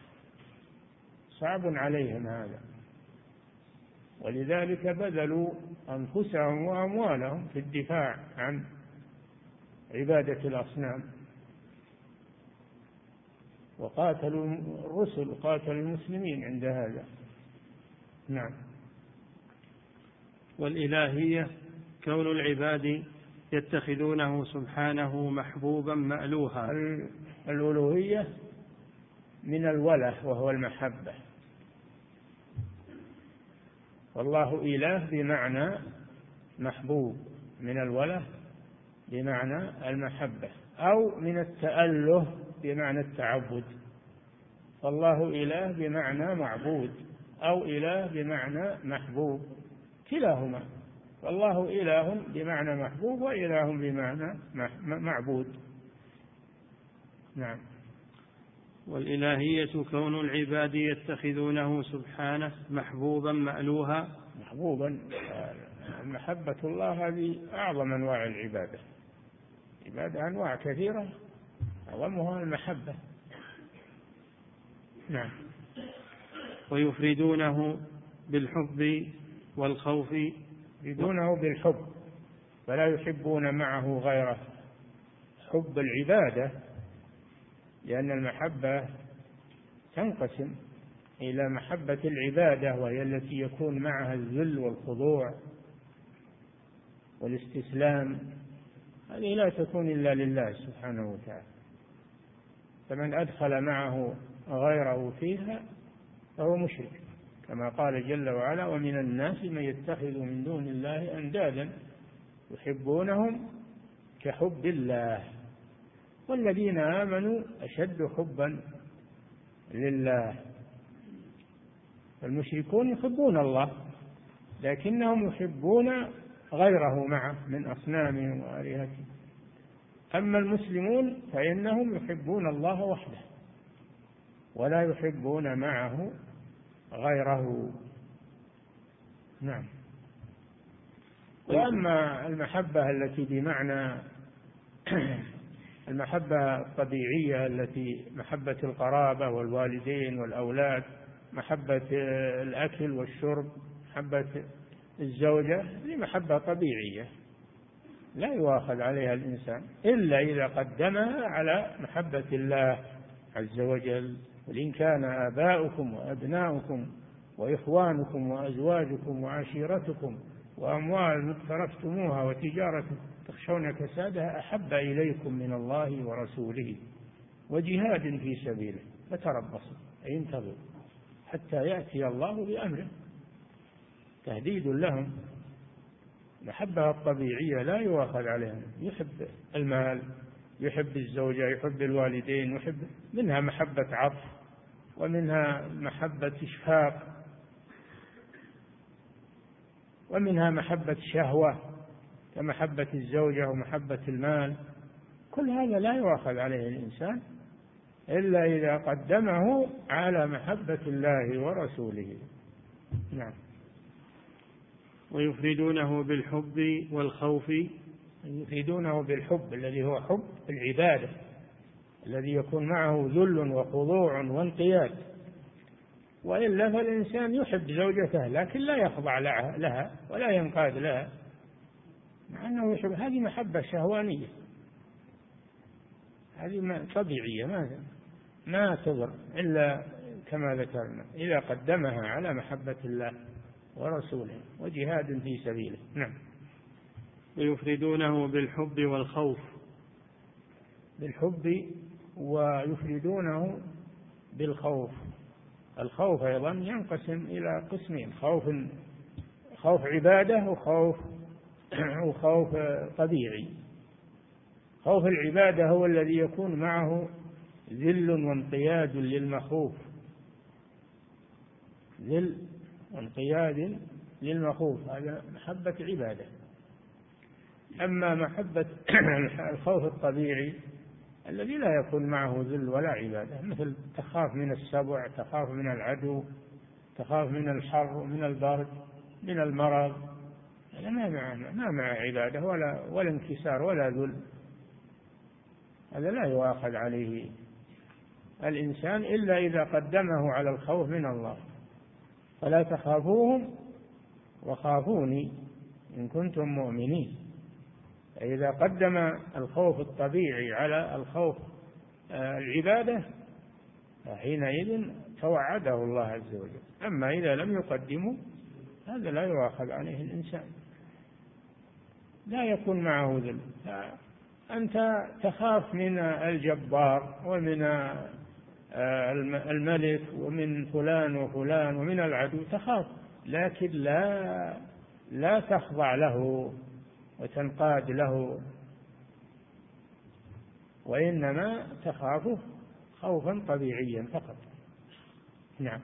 صعب عليهم هذا، ولذلك بذلوا أنفسهم وأموالهم في الدفاع عن عبادة الأصنام، وقاتلوا الرسل وقاتلوا المسلمين عند هذا. نعم. والإلهية كون العباد يتخذونه سبحانه محبوبا مألوها. الألوهية من الوله وهو المحبة، والله إله بمعنى محبوب، من الوله بمعنى المحبة، أو من التأله بمعنى التعبد. فالله إله بمعنى معبود أو إله بمعنى محبوب، كلاهما. فالله إله بمعنى محبوب وإله بمعنى معبود. نعم. والإلهية كون العباد يتخذونه سبحانه محبوبا مألوها. محبوبا، محبة الله هذه أعظم أنواع العبادة. عبادة أنواع كثيرة أعظمها المحبة. نعم. ويفردونه بالحب والخوف. يفردونه بالحب، فلا يحبون معه غيره. حب العبادة، لأن المحبة تنقسم إلى محبة العبادة، وهي التي يكون معها الذل والخضوع والاستسلام، هذه لا تكون إلا لله سبحانه وتعالى. فمن أدخل معه غيره فيها فهو مشرك، كما قال جل وعلا: ومن الناس من يتخذ من دون الله أندادا يحبونهم كحب الله والذين آمنوا أشد حبا لله. المشركون يحبون الله لكنهم يحبون غيره معه من أصنامهم وآلهتهم. أما المسلمون فإنهم يحبون الله وحده ولا يحبون معه غيره. نعم. وأما المحبة التي بمعنى المحبة الطبيعية التي محبة القرابة والوالدين والأولاد، محبة الأكل والشرب، محبة الزوجة، هذه محبة طبيعية لا يؤاخذ عليها الإنسان إلا إذا قدمها على محبة الله عز وجل. وإن كان آباؤكم وأبناؤكم وإخوانكم وأزواجكم وعشيرتكم وأموال اقترفتموها وتجارة تخشون كسادها أحب إليكم من الله ورسوله وجهاد في سبيله فتربصوا أي انتظروا حتى يأتي الله بأمره، تهديد لهم. المحبة الطبيعية لا يؤاخذ عليها، يحب المال، يحب الزوجة، يحب الوالدين، يحب، منها محبة عطف ومنها محبة إشفاق ومنها محبة شهوة كمحبة الزوجة ومحبة المال. كل هذا لا يؤاخذ عليه الإنسان إلا إذا قدمه على محبة الله ورسوله. نعم. ويفردونه بالحب والخوف. يفردونه بالحب الذي هو حب العبادة، الذي يكون معه ذل وخضوع وانقياد. وإلا فالإنسان يحب زوجته لكن لا يخضع لها ولا ينقاد لها، مع أنه يحب. هذه محبة شهوانية، هذه طبيعية ما ما تضر إلا كما ذكرنا إذا قدمها على محبة الله ورسوله وجهاد في سبيله. نعم. ويفردونه بالحب والخوف. بالحب ويفردونه بالخوف. الخوف أيضا ينقسم إلى قسمين: خوف خوف عبادة وخوف وخوف طبيعي. خوف العبادة هو الذي يكون معه ذل وانقياد للمخوف، ذل وانقياد للمخوف، هذا محبة عبادة. أما محبة الخوف الطبيعي الذي لا يكون معه ذل ولا عبادة، مثل تخاف من السبع، تخاف من العدو، تخاف من الحر ومن البرد، من المرض، هذا ما مع ما مع عبادة ولا ولا انكسار ولا ذل، هذا لا يؤاخذ عليه الإنسان إلا إذا قدمه على الخوف من الله. فلا تخافوهم وخافوني إن كنتم مؤمنين. فإذا قدم الخوف الطبيعي على الخوف العبادة فحينئذ توعده الله عز وجل. أما إذا لم يقدمه هذا لا يؤاخذ عليه الإنسان، لا يكون معه ذل. أنت تخاف من الجبار ومن الملك ومن فلان وفلان ومن العدو، تخاف، لكن لا لا تخضع له وتنقاد له، وإنما تخافه خوفا طبيعيا فقط. نعم.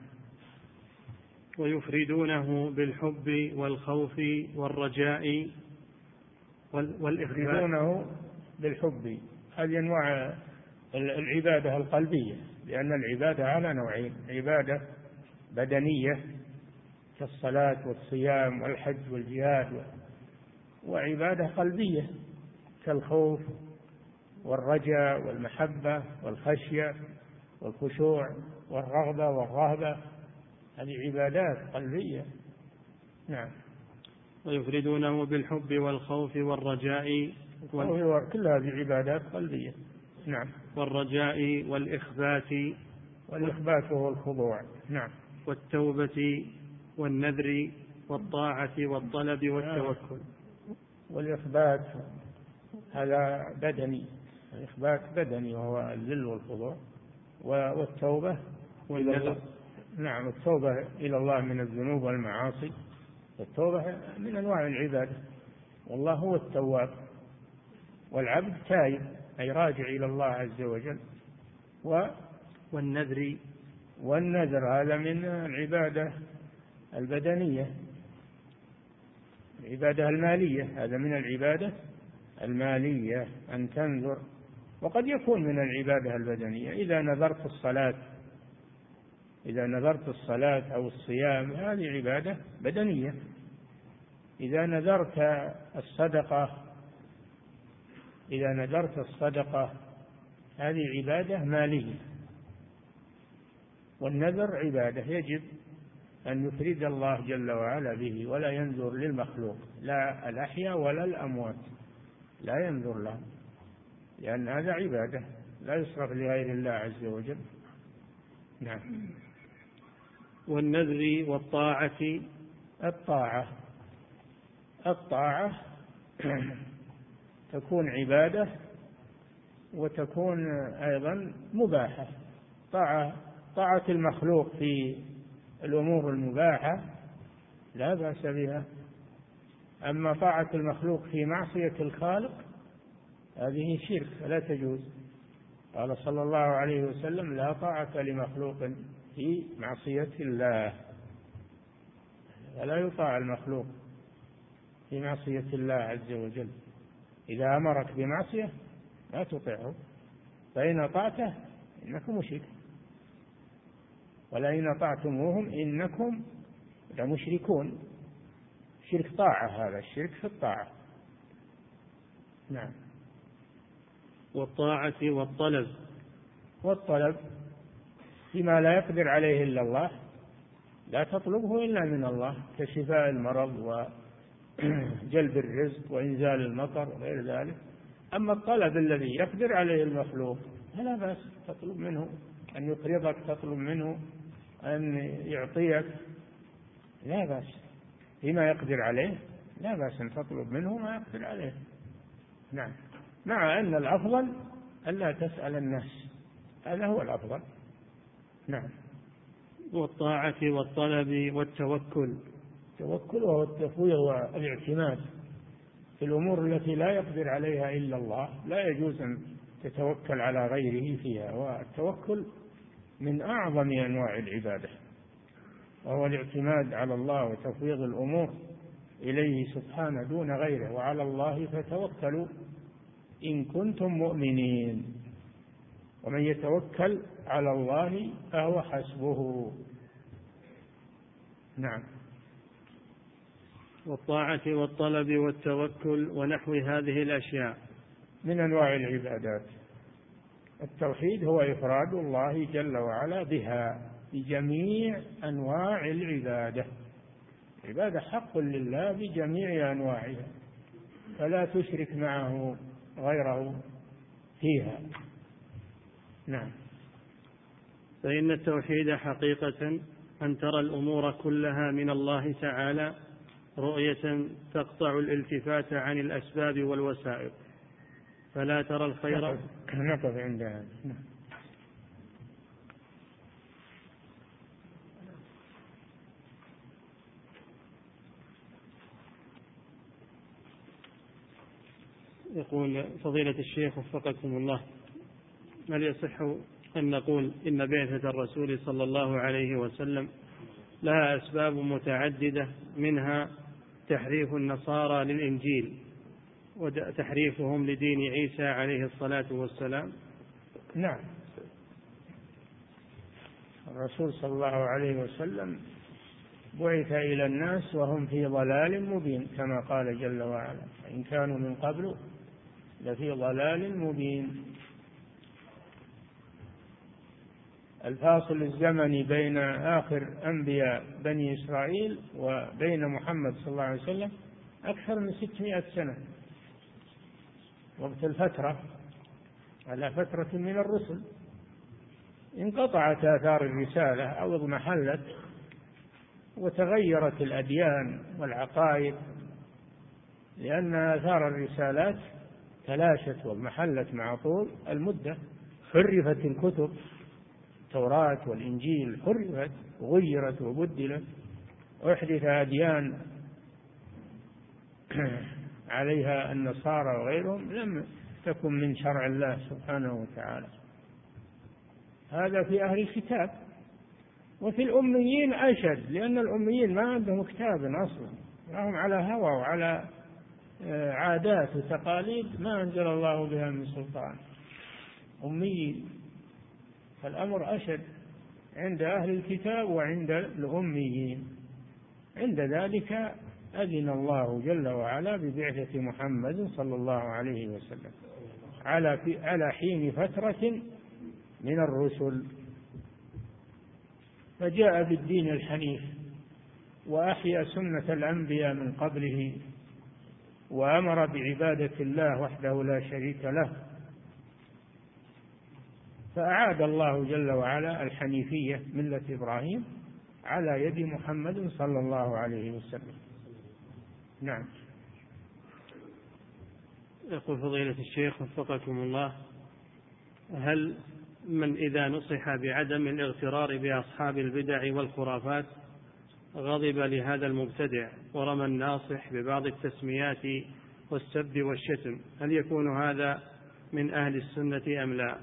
ويفردونه بالحب والخوف والرجاء والإخبات. يفردونه بالحب، هذه أنواع العبادة القلبية، لأن العبادة على نوعين: عبادة بدنية كالصلاة والصيام والحج والجهاد، وعبادة قلبية كالخوف والرجاء والمحبة والخشية والخشوع والرغبة والرهبة، هذه عبادات قلبية. نعم. ويفردونه بالحب والخوف والرجاء وال... كل هذه عبادات قلبية. نعم. والرجاء والإخبات. والإخبات هو الخضوع. نعم. والتوبة والنذر والطاعة والطلب والتوكل. والإخبات هذا بدني، الإخبات بدني وهو الذل والخضوع. والتوبة والنذر. نعم. التوبة إلى الله من الذنوب والمعاصي، التوبة من أنواع العبادة، والله هو التواب، والعبد تائب أي راجع إلى الله عز وجل. و والنذر. والنذر هذا من العبادة البدنية، العبادة المالية، هذا من العبادة المالية أن تنذر. وقد يكون من العبادة البدنية إذا نذرت الصلاة، إذا نذرت الصلاة أو الصيام هذه عبادة بدنية. إذا نذرت الصدقة إذا نذرت الصدقة هذه عبادة مالية. والنذر عبادة يجب أن يفرد الله جل وعلا به، ولا ينذر للمخلوق، لا الأحياء ولا الأموات، لا ينذر لهم، لأن هذا عبادة لا يصرف لغير الله عز وجل. نعم. والنذر والطاعة. الطاعة الطاعة تكون عبادة وتكون أيضا مباحة. طاعة طاعة المخلوق في الأمور المباحة لا بأس بها، أما طاعة المخلوق في معصية الخالق هذه شرك فلا تجوز. قال صلى الله عليه وسلم: لا طاعة لمخلوق في معصية الله. فلا يطاع المخلوق في معصية الله عز وجل. إذا أمرك بمعصية لا تطيعه، فإن أطعته إنكم مشرك، ولئن أطعتموهم إنكم لمشركون. شرك طاعة، هذا الشرك في الطاعة. نعم. والطاعة والطلب. والطلب فيما لا يقدر عليه إلا الله، لا تطلبه إلا من الله، كشفاء المرض وجلب الرزق وإنزال المطر وغير ذلك. أما الطلب الذي يقدر عليه المخلوق فلا بأس تطلب منه أن يقرضك، تطلب منه أن يعطيك، لا بأس فيما يقدر عليه، لا بأس أن تطلب منه ما يقدر عليه. نعم. مع أن الأفضل ألا تسأل الناس، هذا هو الأفضل. نعم. والطاعة والطلب والتوكل. التوكل وهو التفويض والاعتماد في الأمور التي لا يقدر عليها إلا الله، لا يجوز أن تتوكل على غيره فيها. والتوكل من أعظم أنواع العبادة، وهو الاعتماد على الله وتفويض الأمور إليه سبحانه دون غيره. وعلى الله فتوكلوا إن كنتم مؤمنين. ومن يتوكل على الله فهو حسبه. نعم. والطاعة والطلب والتوكل ونحو هذه الأشياء من أنواع العبادات. التوحيد هو إفراد الله جل وعلا بها بجميع أنواع العبادة. العبادة حق لله بجميع أنواعها، فلا تشرك معه غيره فيها. نعم. فإن التوحيد حقيقة أن ترى الأمور كلها من الله تعالى رؤية تقطع الالتفات عن الأسباب والوسائل، فلا ترى الخير. نقف عندها. يقول فضيلة الشيخ وفقكم الله: هل يصح أن نقول إن بعثة الرسول صلى الله عليه وسلم لها أسباب متعددة، منها تحريف النصارى للإنجيل وتحريفهم لدين عيسى عليه الصلاة والسلام؟ نعم. الرسول صلى الله عليه وسلم بعث إلى الناس وهم في ضلال مبين، كما قال جل وعلا: إن كانوا من قبل لفي ضلال مبين. الفاصل الزمني بين آخر أنبياء بني إسرائيل وبين محمد صلى الله عليه وسلم أكثر من ستمائة سنة، وقت الفترة على فترة من الرسل انقطعت آثار الرسالة أو اضمحلت وتغيرت الأديان والعقائد، لأن آثار الرسالات تلاشت واضمحلت مع طول المدة. حرفت الكتب، التوراة والإنجيل حرفت وغيرت وبدلت، وأحدث أديان عليها النصارى وغيرهم لم تكن من شرع الله سبحانه وتعالى. هذا في أهل الكتاب. وفي الأميين أشد، لأن الأميين ما عندهم كتاب أصلا، هم على هوى وعلى عادات وتقاليد ما أنزل الله بها من سلطان، أميين. فالأمر أشد عند أهل الكتاب وعند الأميين. عند ذلك أذن الله جل وعلا ببعثة محمد صلى الله عليه وسلم على في على حين فترة من الرسل، فجاء بالدين الحنيف وأحيا سنة الأنبياء من قبله، وأمر بعبادة الله وحده لا شريك له، فأعاد الله جل وعلا الحنيفية ملة إبراهيم على يد محمد صلى الله عليه وسلم. نعم. يقول فضيلة الشيخ وفقكم الله: هل من إذا نصح بعدم الاغترار بأصحاب البدع والخرافات غضب لهذا المبتدع ورمى الناصح ببعض التسميات والسب والشتم، هل يكون هذا من أهل السنة أم لا؟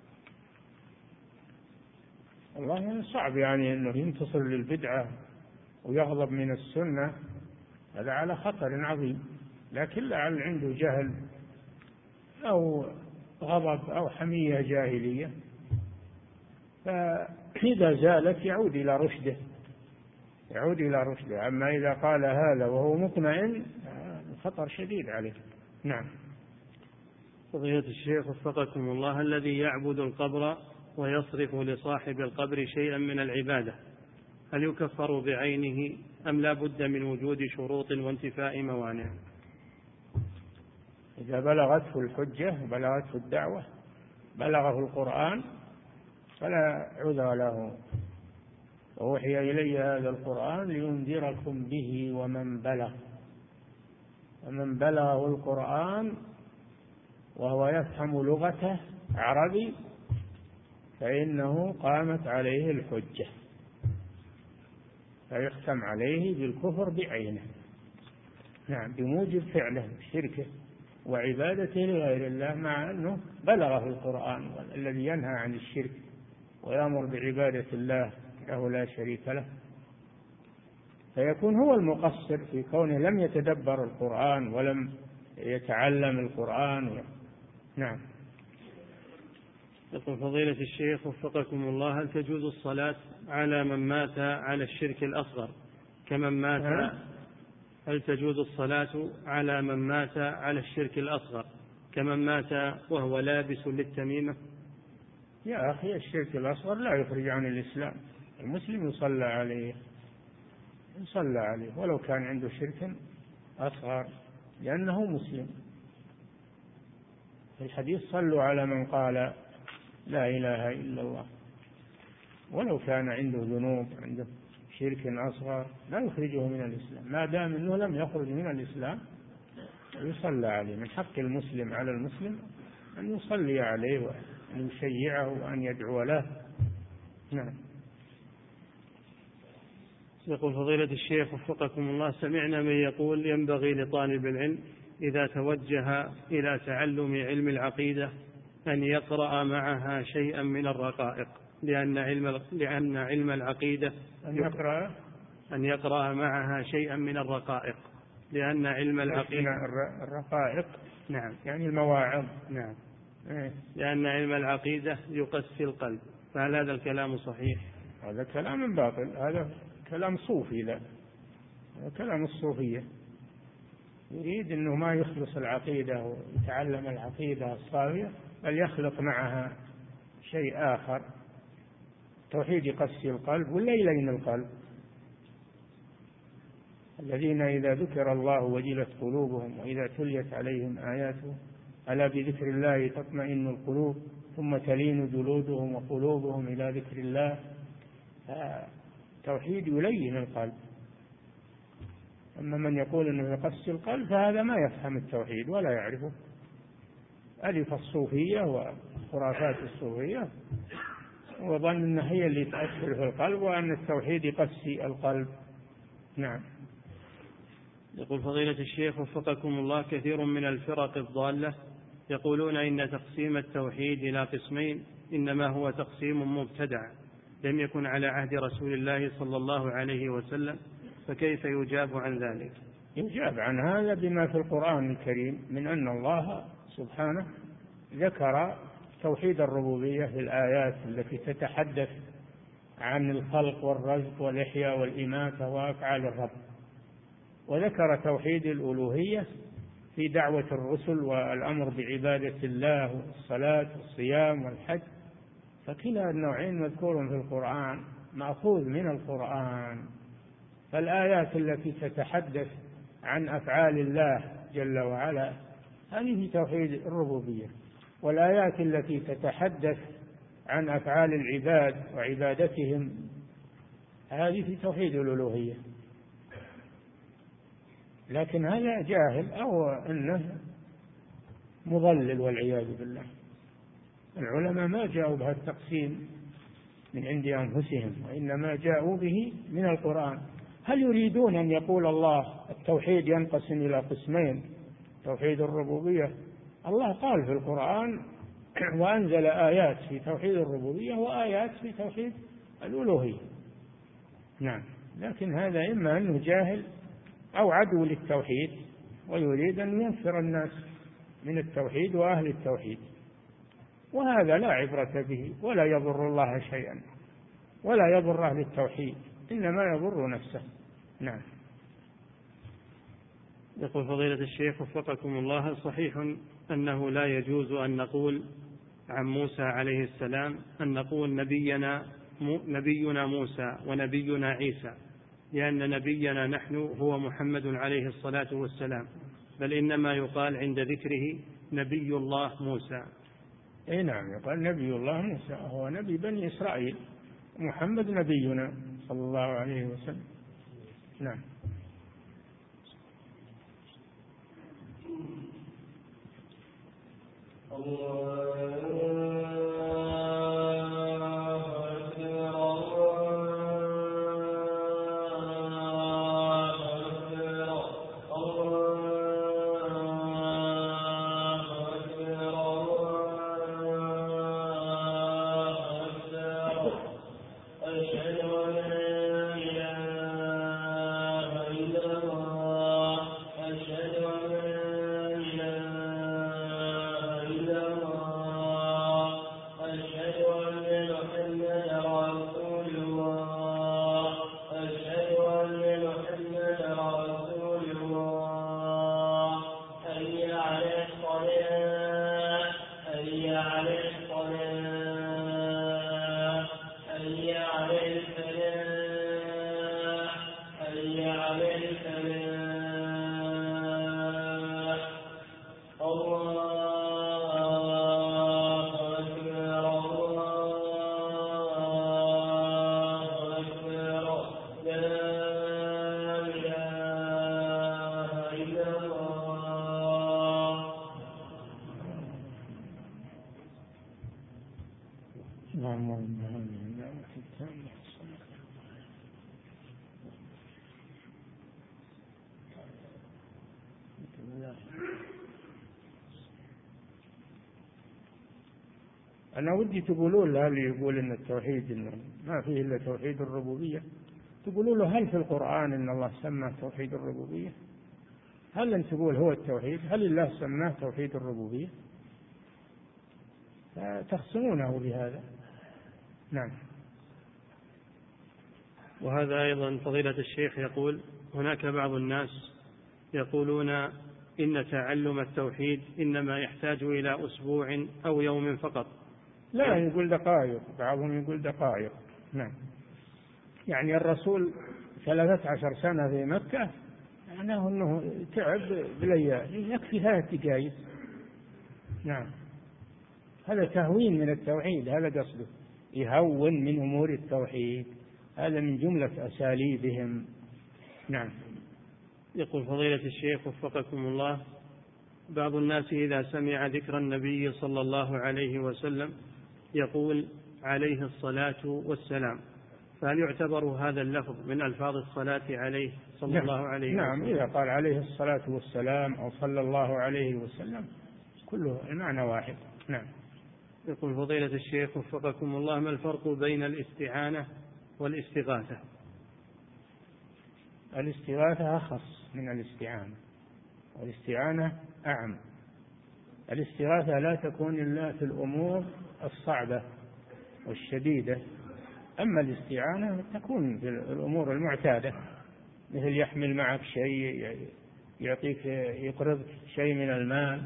والله صعب يعني أنه ينتصر للبدعة ويغضب من السنة، هذا على خطر عظيم. لكن لعل عنده جهل أو غضب أو حمية جاهلية، فإذا زالت يعود إلى رشده يعود إلى رشده. أما إذا قال هذا وهو مطمئن خطر شديد عليه. نعم. فضيلة الشيخ وفقكم الله: الذي يعبد القبر ويصرف لصاحب القبر شيئا من العبادة هل يكفر بعينه أم لا بد من وجود شروط وانتفاء موانع؟ إذا بلغته الحجة وبلغته الدعوة بلغه القرآن فلا عذر له. ووحي إلي هذا القرآن لينذركم به ومن بلغ، ومن بلغه القرآن وهو يفهم لغته عربي فإنه قامت عليه الحجة، فيختم عليه بالكفر بعينه. نعم، بموجب فعله شركه وعبادته لغير الله، مع أنه بلغه القرآن الذي ينهى عن الشرك ويأمر بعبادة الله له لا شريك له، فيكون هو المقصر في كونه لم يتدبر القرآن ولم يتعلم القرآن. نعم. يقول فضيلة الشيخ وفقكم الله، هل تجوز الصلاة على من مات على الشرك الأصغر كمن مات هل تجوز الصلاة على من مات على الشرك الأصغر كمن مات وهو لابس للتميمة؟ يا أخي الشرك الأصغر لا يخرج عن الإسلام، المسلم يصلى عليه يصلى عليه ولو كان عنده شرك أصغر لأنه مسلم. في الحديث صلوا على من قال لا إله إلا الله، ولو كان عنده ذنوب عنده شرك أصغر لا يخرجه من الإسلام، ما دام أنه لم يخرج من الإسلام يصلى عليه. من حق المسلم على المسلم أن يصلي عليه وأن يشيعه وأن يدعو له. نعم. يقول فضيلة الشيخ وفقكم الله، سمعنا من يقول ينبغي لطالب العلم إذا توجه إلى تعلم علم العقيدة أن يقرأ معها شيئا من الرقائق، لأن علم لأن علم العقيدة أن يقرأ أن يقرأ معها شيئا من الرقائق لأن علم العقيدة الرقائق نعم يعني المواعظ نعم إيه؟ لأن علم العقيدة يقسي القلب، فهل هذا الكلام صحيح؟ هذا كلام باطل، هذا كلام صوفي، لا هذا كلام الصوفية، يريد أنه ما يخلص العقيدة ويتعلم العقيدة الصافية بل يخلق معها شيء آخر. توحيد يقسي القلب ولا يلين القلب. الذين إذا ذكر الله وجلت قلوبهم وإذا تليت عليهم آياته ألا بذكر الله تطمئن القلوب ثم تلين جلودهم وقلوبهم إلى ذكر الله. توحيد يلين القلب. أما من يقول أنه يقسي القلب فهذا ما يفهم التوحيد ولا يعرفه. ألف الصوفية وخرافات الصوفية وظن أنها هي اللي تأثر في القلب وأن التوحيد يقسي القلب. نعم. يقول فضيلة الشيخ وفقكم الله، كثير من الفرق الضالة يقولون إن تقسيم التوحيد إلى قسمين إنما هو تقسيم مبتدع لم يكن على عهد رسول الله صلى الله عليه وسلم، فكيف يجاب عن ذلك؟ يجاب عن هذا بما في القرآن الكريم من أن الله سبحانه ذكر توحيد الربوبية في الآيات التي تتحدث عن الخلق والرزق والإحياء والإماتة وأفعال الرب، وذكر توحيد الألوهية في دعوة الرسل والأمر بعبادة الله والصلاة والصيام والحج. فكلا النوعين مذكور في القرآن مأخوذ من القرآن. فالآيات التي تتحدث عن أفعال الله جل وعلا هذه في توحيد الربوبية، والآيات التي تتحدث عن أفعال العباد وعبادتهم هذه في توحيد الألوهية. لكن هذا جاهل أو أنه مضلل والعياذ بالله. العلماء ما جاءوا بهذا التقسيم من عند أنفسهم وإنما جاءوا به من القرآن. هل يريدون أن يقول الله التوحيد ينقسم إلى قسمين، توحيد الربوبية؟ الله قال في القرآن وأنزل آيات في توحيد الربوبية وآيات في توحيد الألوهية. نعم. لكن هذا إما أنه جاهل أو عدو للتوحيد ويريد أن ينفر الناس من التوحيد وأهل التوحيد، وهذا لا عبرة به ولا يضر الله شيئا ولا يضر أهل التوحيد، إنما يضر نفسه. نعم. يقول فضيلة الشيخ وفقكم الله، هل صحيح أنه لا يجوز أن نقول عن موسى عليه السلام أن نقول نبينا نبينا موسى ونبينا عيسى، لأن نبينا نحن هو محمد عليه الصلاة والسلام، بل إنما يقال عند ذكره نبي الله موسى؟ اي نعم، يقال نبي الله موسى، هو نبي بني إسرائيل، محمد نبينا صلى الله عليه وسلم. نعم. أنا ودي تقولون له اللي يقول إن التوحيد إنه ما فيه إلا توحيد الربوبية، تقولوا له هل في القرآن إن الله سمى توحيد الربوبية؟ هل أن تقول هو التوحيد؟ هل الله سماه توحيد الربوبية؟ تخصمونه بهذا. نعم. وهذا أيضا فضيلة الشيخ يقول: هناك بعض الناس يقولون إن تعلم التوحيد إنما يحتاج إلى أسبوع أو يوم فقط. لا، يقول دقائق، بعضهم يقول دقائق. نعم. يعني الرسول ثلاثة عشر سنة في مكة، معناه أنه تعب بالأيام، يكفي ثلاث دقائق. نعم. هذا تهوين من التوحيد، هذا قصده، يهون من أمور التوحيد، هذا من جملة أساليبهم. نعم. يقول فضيلة الشيخ وفقكم الله: بعض الناس إذا سمع ذكر النبي صلى الله عليه وسلم يقول عليه الصلاة والسلام، فهل يعتبر هذا اللفظ من ألفاظ الصلاة عليه صلى نعم. الله عليه وسلم؟ نعم، إذا قال عليه الصلاة والسلام أو صلى الله عليه وسلم كله المعنى واحد. نعم. يقول فضيلة الشيخ وفقكم الله: ما الفرق بين الاستعانة والاستغاثة؟ الاستغاثة أخص من الاستعانة، والاستعانة أعم. الاستغاثة لا تكون إلا في الأمور الصعبة والشديدة، أما الاستعانة تكون في الأمور المعتادة، مثل يحمل معك شيء، يعطيك، يقرضك شيء من المال.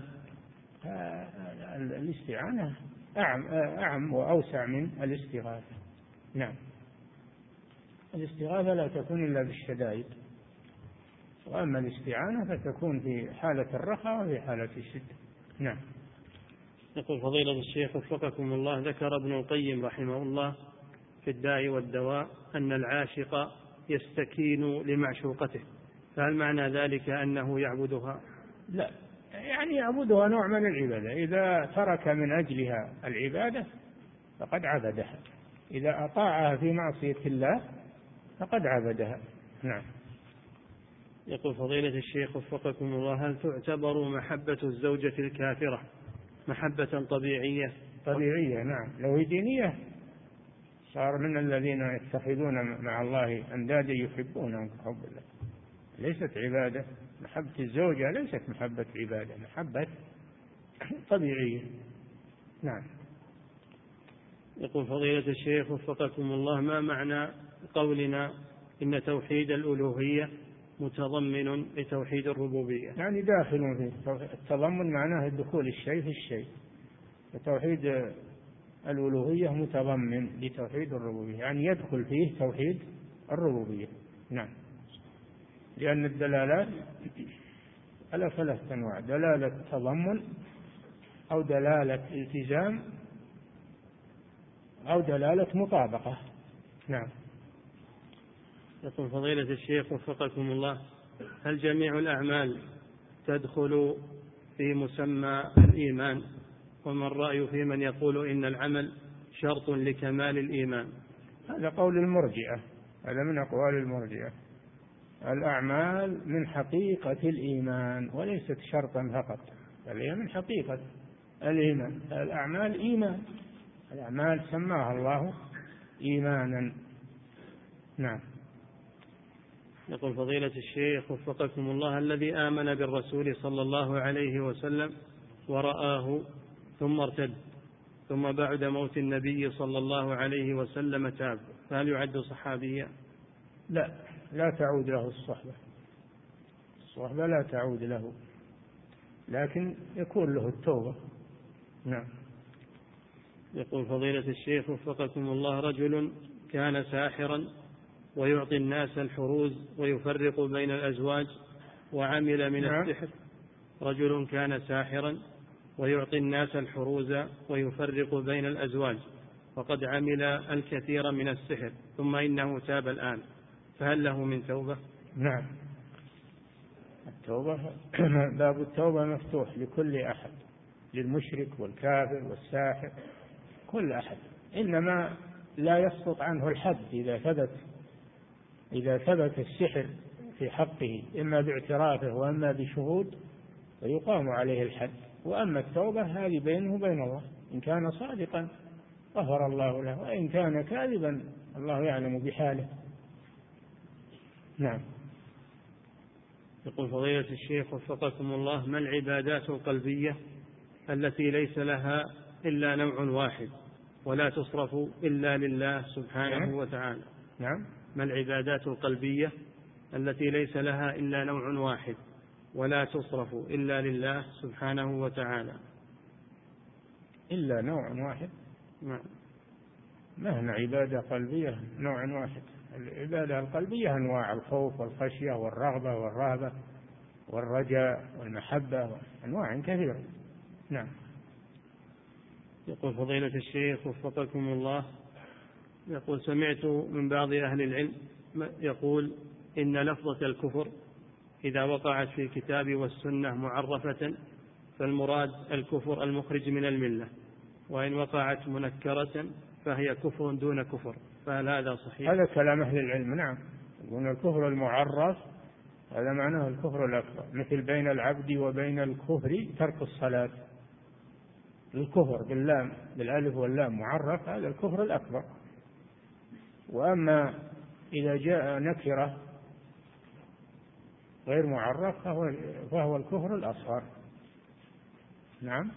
الاستعانة أعم, أعم وأوسع من الاستغاثة. نعم. الاستغاثة لا تكون إلا بالشدائد، وأما الاستعانة فتكون في حالة الرخاء وفي حالة الشدة. نعم. يقول فضيلة الشيخ وفقكم الله: ذكر ابن القيم رحمه الله في الداء والدواء أن العاشق يستكين لمعشوقته، فهل معنى ذلك أنه يعبدها؟ لا، يعني يعبدها نوع من العبادة، إذا ترك من أجلها العبادة فقد عبدها، إذا أطاعها في معصية الله فقد عبدها. نعم. يقول فضيلة الشيخ وفقكم الله: هل تعتبر محبة الزوجة الكافرة محبة طبيعية؟ طبيعية، نعم. لو هي دينية صار من الذين يتخذون مع الله أندادا يحبونهم كحب الله، ليست عبادة. محبة الزوجة ليست محبة عبادة، محبة طبيعية. نعم. يقول فضيلة الشيخ وفقكم الله: ما معنى قولنا إن توحيد الألوهية متضمن لتوحيد الربوبية؟ يعني داخل فيه. التضمن معناه دخول الشيء في الشيء، وتوحيد الألوهية متضمن لتوحيد الربوبية، يعني يدخل فيه توحيد الربوبية. نعم. لأن الدلالات على ثلاثة أنواع: دلالة تضمن، أو دلالة التزام، أو دلالة مطابقة. نعم. يقول فضيلة الشيخ وفقكم الله: هل جميع الأعمال تدخل في مسمى الإيمان؟ وما الرأي في من يقول إن العمل شرط لكمال الإيمان؟ هذا قول المرجئة، هذا من أقوال المرجئة. الأعمال من حقيقة الإيمان وليست شرطا فقط، بل هي من حقيقة الإيمان. الأعمال إيمان، الأعمال سماها الله إيمانا. نعم. يقول فضيلة الشيخ وفقكم الله: الذي آمن بالرسول صلى الله عليه وسلم ورآه ثم ارتد، ثم بعد موت النبي صلى الله عليه وسلم تاب، فهل يعد صحابيا؟ لا، لا تعود له الصحبة، الصحبة لا تعود له، لكن يكون له التوبة. نعم. يقول فضيلة الشيخ وفقكم الله: رجل كان ساحرا ويعطي الناس الحروز ويفرق بين الأزواج وعمل من نعم. السحر. رجل كان ساحرا ويعطي الناس الحروز ويفرق بين الأزواج، وقد عمل الكثير من السحر، ثم إنه تاب الآن، فهل له من توبة؟ نعم. التوبة باب التوبة مفتوح لكل أحد، للمشرك والكافر والساحر، كل أحد، إنما لا يسقط عنه الحد إذا ثبت إذا ثبت السحر في حقه، إما باعترافه وإما بشهود، فيقام عليه الحد. وأما التوبة هذه بينه وبين الله، إن كان صادقا غفر الله له، وإن كان كاذبا الله يعلم بحاله. نعم. يقول فضيلة الشيخ وفقكم الله: ما العبادات القلبية التي ليس لها إلا نوع واحد ولا تصرف إلا لله سبحانه نعم. وتعالى؟ نعم. ما العبادات القلبية التي ليس لها إلا نوع واحد ولا تصرف إلا لله سبحانه وتعالى؟ إلا نوع واحد؟ نعم. ما هنا عبادة قلبية نوع واحد. العبادة القلبية أنواع: الخوف والخشية والرغبة والرهبة والرجاء والمحبة، أنواع كثيرة. نعم. يقول فضيلة الشيخ وفقكم الله: يقول سمعت من بعض أهل العلم يقول إن لفظة الكفر إذا وقعت في الكتاب والسنة معرفة فالمراد الكفر المخرج من الملة، وإن وقعت منكرة فهي كفر دون كفر، فهل هذا صحيح؟ هذا كلام أهل العلم. نعم، يقول الكفر المعرف هذا معناه الكفر الأكبر، مثل بين العبد وبين الكفر ترك الصلاة. الكفر باللام بالألف واللام معرف، هذا الكفر الأكبر. وأما إذا جاء نكرة غير معرف فهو, فهو الكفر الأصغر. نعم،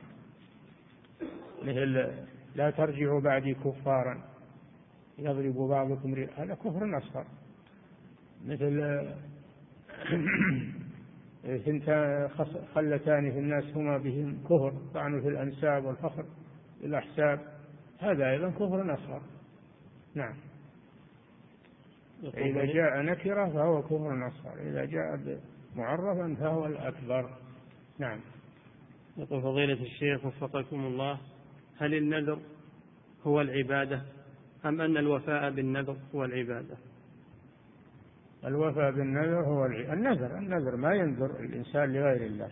مثل لا ترجعوا بعدي كفارا يضرب بعضكم رئ، هذا كفر أصغر. مثل ثنتان خلتان في الناس هما بهم كفر، طعنوا في الأنساب والفخر بالأحساب، هذا أيضا كفر أصغر. نعم. إذا جاء نكرة فهو كفر أصغر، إذا جاء معرفا فهو الأكبر. نعم. يقول فضيلة الشيخ وفقكم الله: هل النذر هو العبادة أم أن الوفاء بالنذر هو العبادة؟ الوفاء بالنذر هو النذر. النذر ما ينذر الإنسان لغير الله،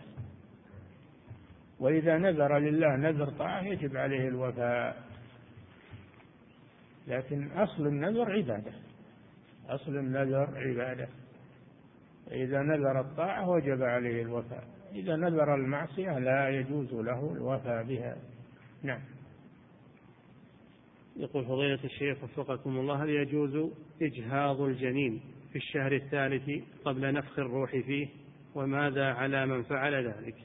وإذا نذر لله نذر طاعة يجب عليه الوفاء، لكن أصل النذر عبادة. أصل النذر عبادة. إذا نذر الطاعة وجب عليه الوفاء، إذا نذر المعصية لا يجوز له الوفاء بها. نعم. يقول فضيلة الشيخ وفقكم الله: هل يجوز إجهاض الجنين في الشهر الثالث قبل نفخ الروح فيه، وماذا على من فعل ذلك؟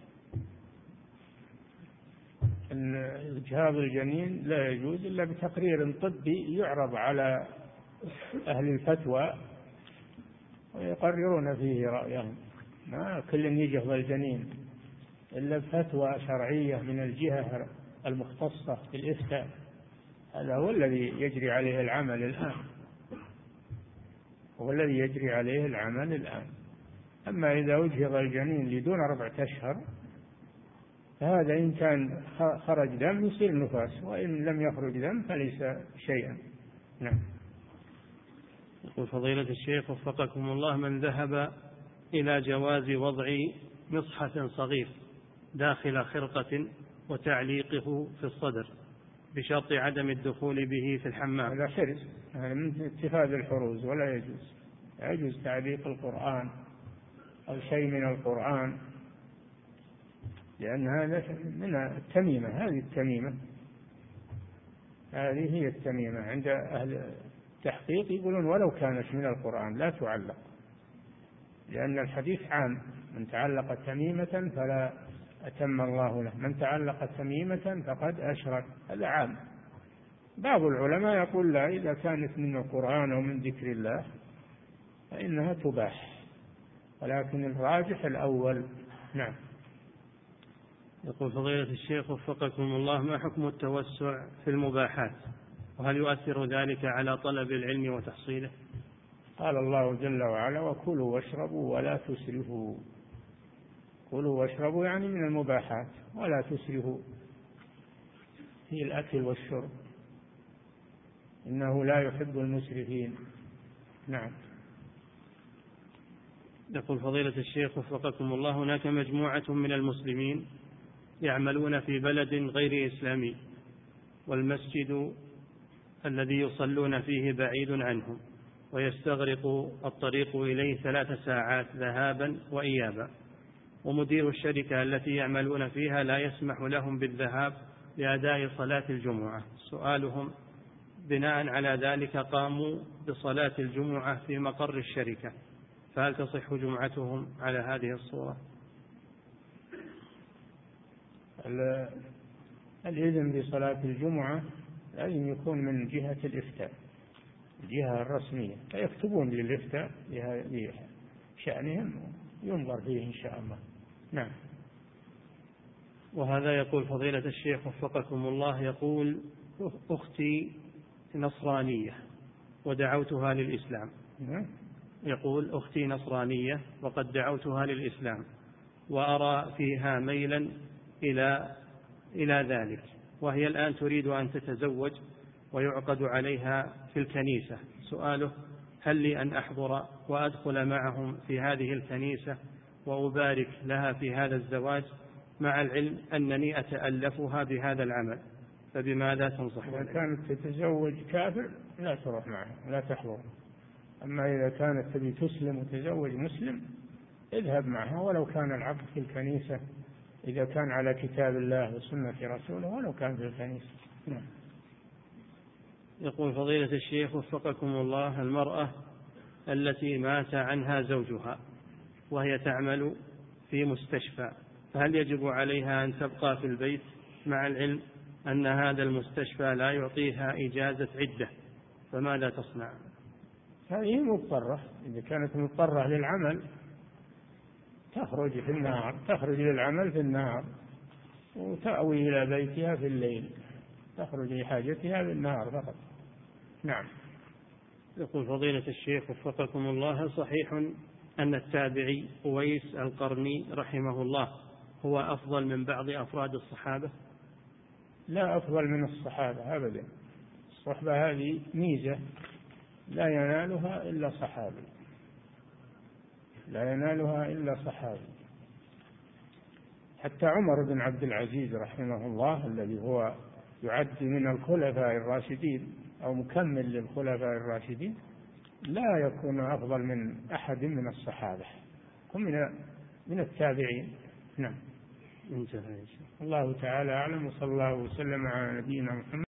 إجهاض الجنين لا يجوز إلا بتقرير طبي يعرض على أهل الفتوى ويقررون فيه رأيهم. ما كل يجهض الجنين إلا بفتوى شرعية من الجهة المختصة بالإفتاء، هذا هو الذي يجري عليه العمل الآن، هو الذي يجري عليه العمل الآن. أما إذا أجهض الجنين لدون أربعة أشهر فهذا إن كان خرج دم يصير نفاس، وإن لم يخرج دم فليس شيئا. نعم. يقول فضيلة الشيخ وفقكم الله: من ذهب إلى جواز وضع مصحف صغير داخل خرقة وتعليقه في الصدر بشرط عدم الدخول به في الحمام، هذا حرز، هذا من اتخاذ الحروز، ولا يجوز. لا يجوز تعليق القرآن أو شيء من القرآن، لأن هذا من التميمة. هذه التميمة هذه هي التميمة عند أهل التحقيق، يقولون ولو كانت من القرآن لا تعلق، لأن الحديث عام: من تعلق تميمة فلا أتم الله له، من تعلق تميمة فقد أشرك، هذا عام. بعض العلماء يقول لا، إذا كانت من القرآن أو من ذكر الله فإنها تباح، ولكن الراجح الأول. نعم. يقول فضيلة الشيخ وفقكم الله: ما حكم التوسع في المباحات، وهل يؤثر ذلك على طلب العلم وتحصيله؟ قال الله جل وعلا: وكلوا واشربوا ولا تسرفوا. كلوا واشربوا يعني من المباحات، ولا تسرفوا في الأكل والشرب، إنه لا يحب المسرفين. نعم. يقول فضيلة الشيخ وفقكم الله: هناك مجموعة من المسلمين يعملون في بلد غير إسلامي، والمسجد الذي يصلون فيه بعيد عنهم، ويستغرق الطريق إليه ثلاث ساعات ذهابا وإيابا، ومدير الشركة التي يعملون فيها لا يسمح لهم بالذهاب لأداء صلاة الجمعة. سؤالهم: بناء على ذلك قاموا بصلاة الجمعة في مقر الشركة، فهل تصح جمعتهم على هذه الصورة؟ الإذن بصلاة الجمعة لازم يكون من جهة الإفتاء، الجهة الرسمية، فيكتبون للإفتاء بشأنهم ينظر فيه إن شاء الله. نعم. وهذا يقول: فضيلة الشيخ وفقكم الله، يقول: أختي نصرانية ودعوتها للإسلام. يقول: أختي نصرانية وقد دعوتها للإسلام، وأرى فيها ميلا إلى إلى ذلك، وهي الآن تريد أن تتزوج ويعقد عليها في الكنيسة. سؤاله: هل لي أن أحضر وأدخل معهم في هذه الكنيسة وأبارك لها في هذا الزواج، مع العلم أنني أتألفها بهذا العمل، فبماذا تنصح؟ إذا كانت تتزوج كافر لا تروح معه، لا تحضر. أما إذا كانت تبي تسلم وتزوج مسلم اذهب معها، ولو كان العقد في الكنيسة، إذا كان على كتاب الله وسنة رسوله، ولو كان في الكنيسة. نعم. يقول: فضيلة الشيخ وفقكم الله، المرأة التي مات عنها زوجها وهي تعمل في مستشفى، فهل يجب عليها أن تبقى في البيت، مع العلم أن هذا المستشفى لا يعطيها إجازة عدة، فماذا تصنع؟ هذه مضطرة، إذا كانت مضطرة للعمل تخرج في النهار، تخرج للعمل في النهار وتأوي إلى بيتها في الليل، تخرج لحاجتها بالنهار فقط. نعم. يقول: فضيلة الشيخ وفقكم الله، صحيح أن التابعي أويس القرني رحمه الله هو أفضل من بعض أفراد الصحابة؟ لا أفضل من الصحابة أبدا. الصحبة هذه ميزة لا ينالها إلا صحابي، لا ينالها إلا صحابي. حتى عمر بن عبد العزيز رحمه الله الذي هو يعد من الخلفاء الراشدين أو مكمل للخلفاء الراشدين لا يكون أفضل من أحد من الصحابة، هم من من التابعين. نعم. انتهى. الله تعالى أعلم، وصلى الله وسلم على نبينا محمد.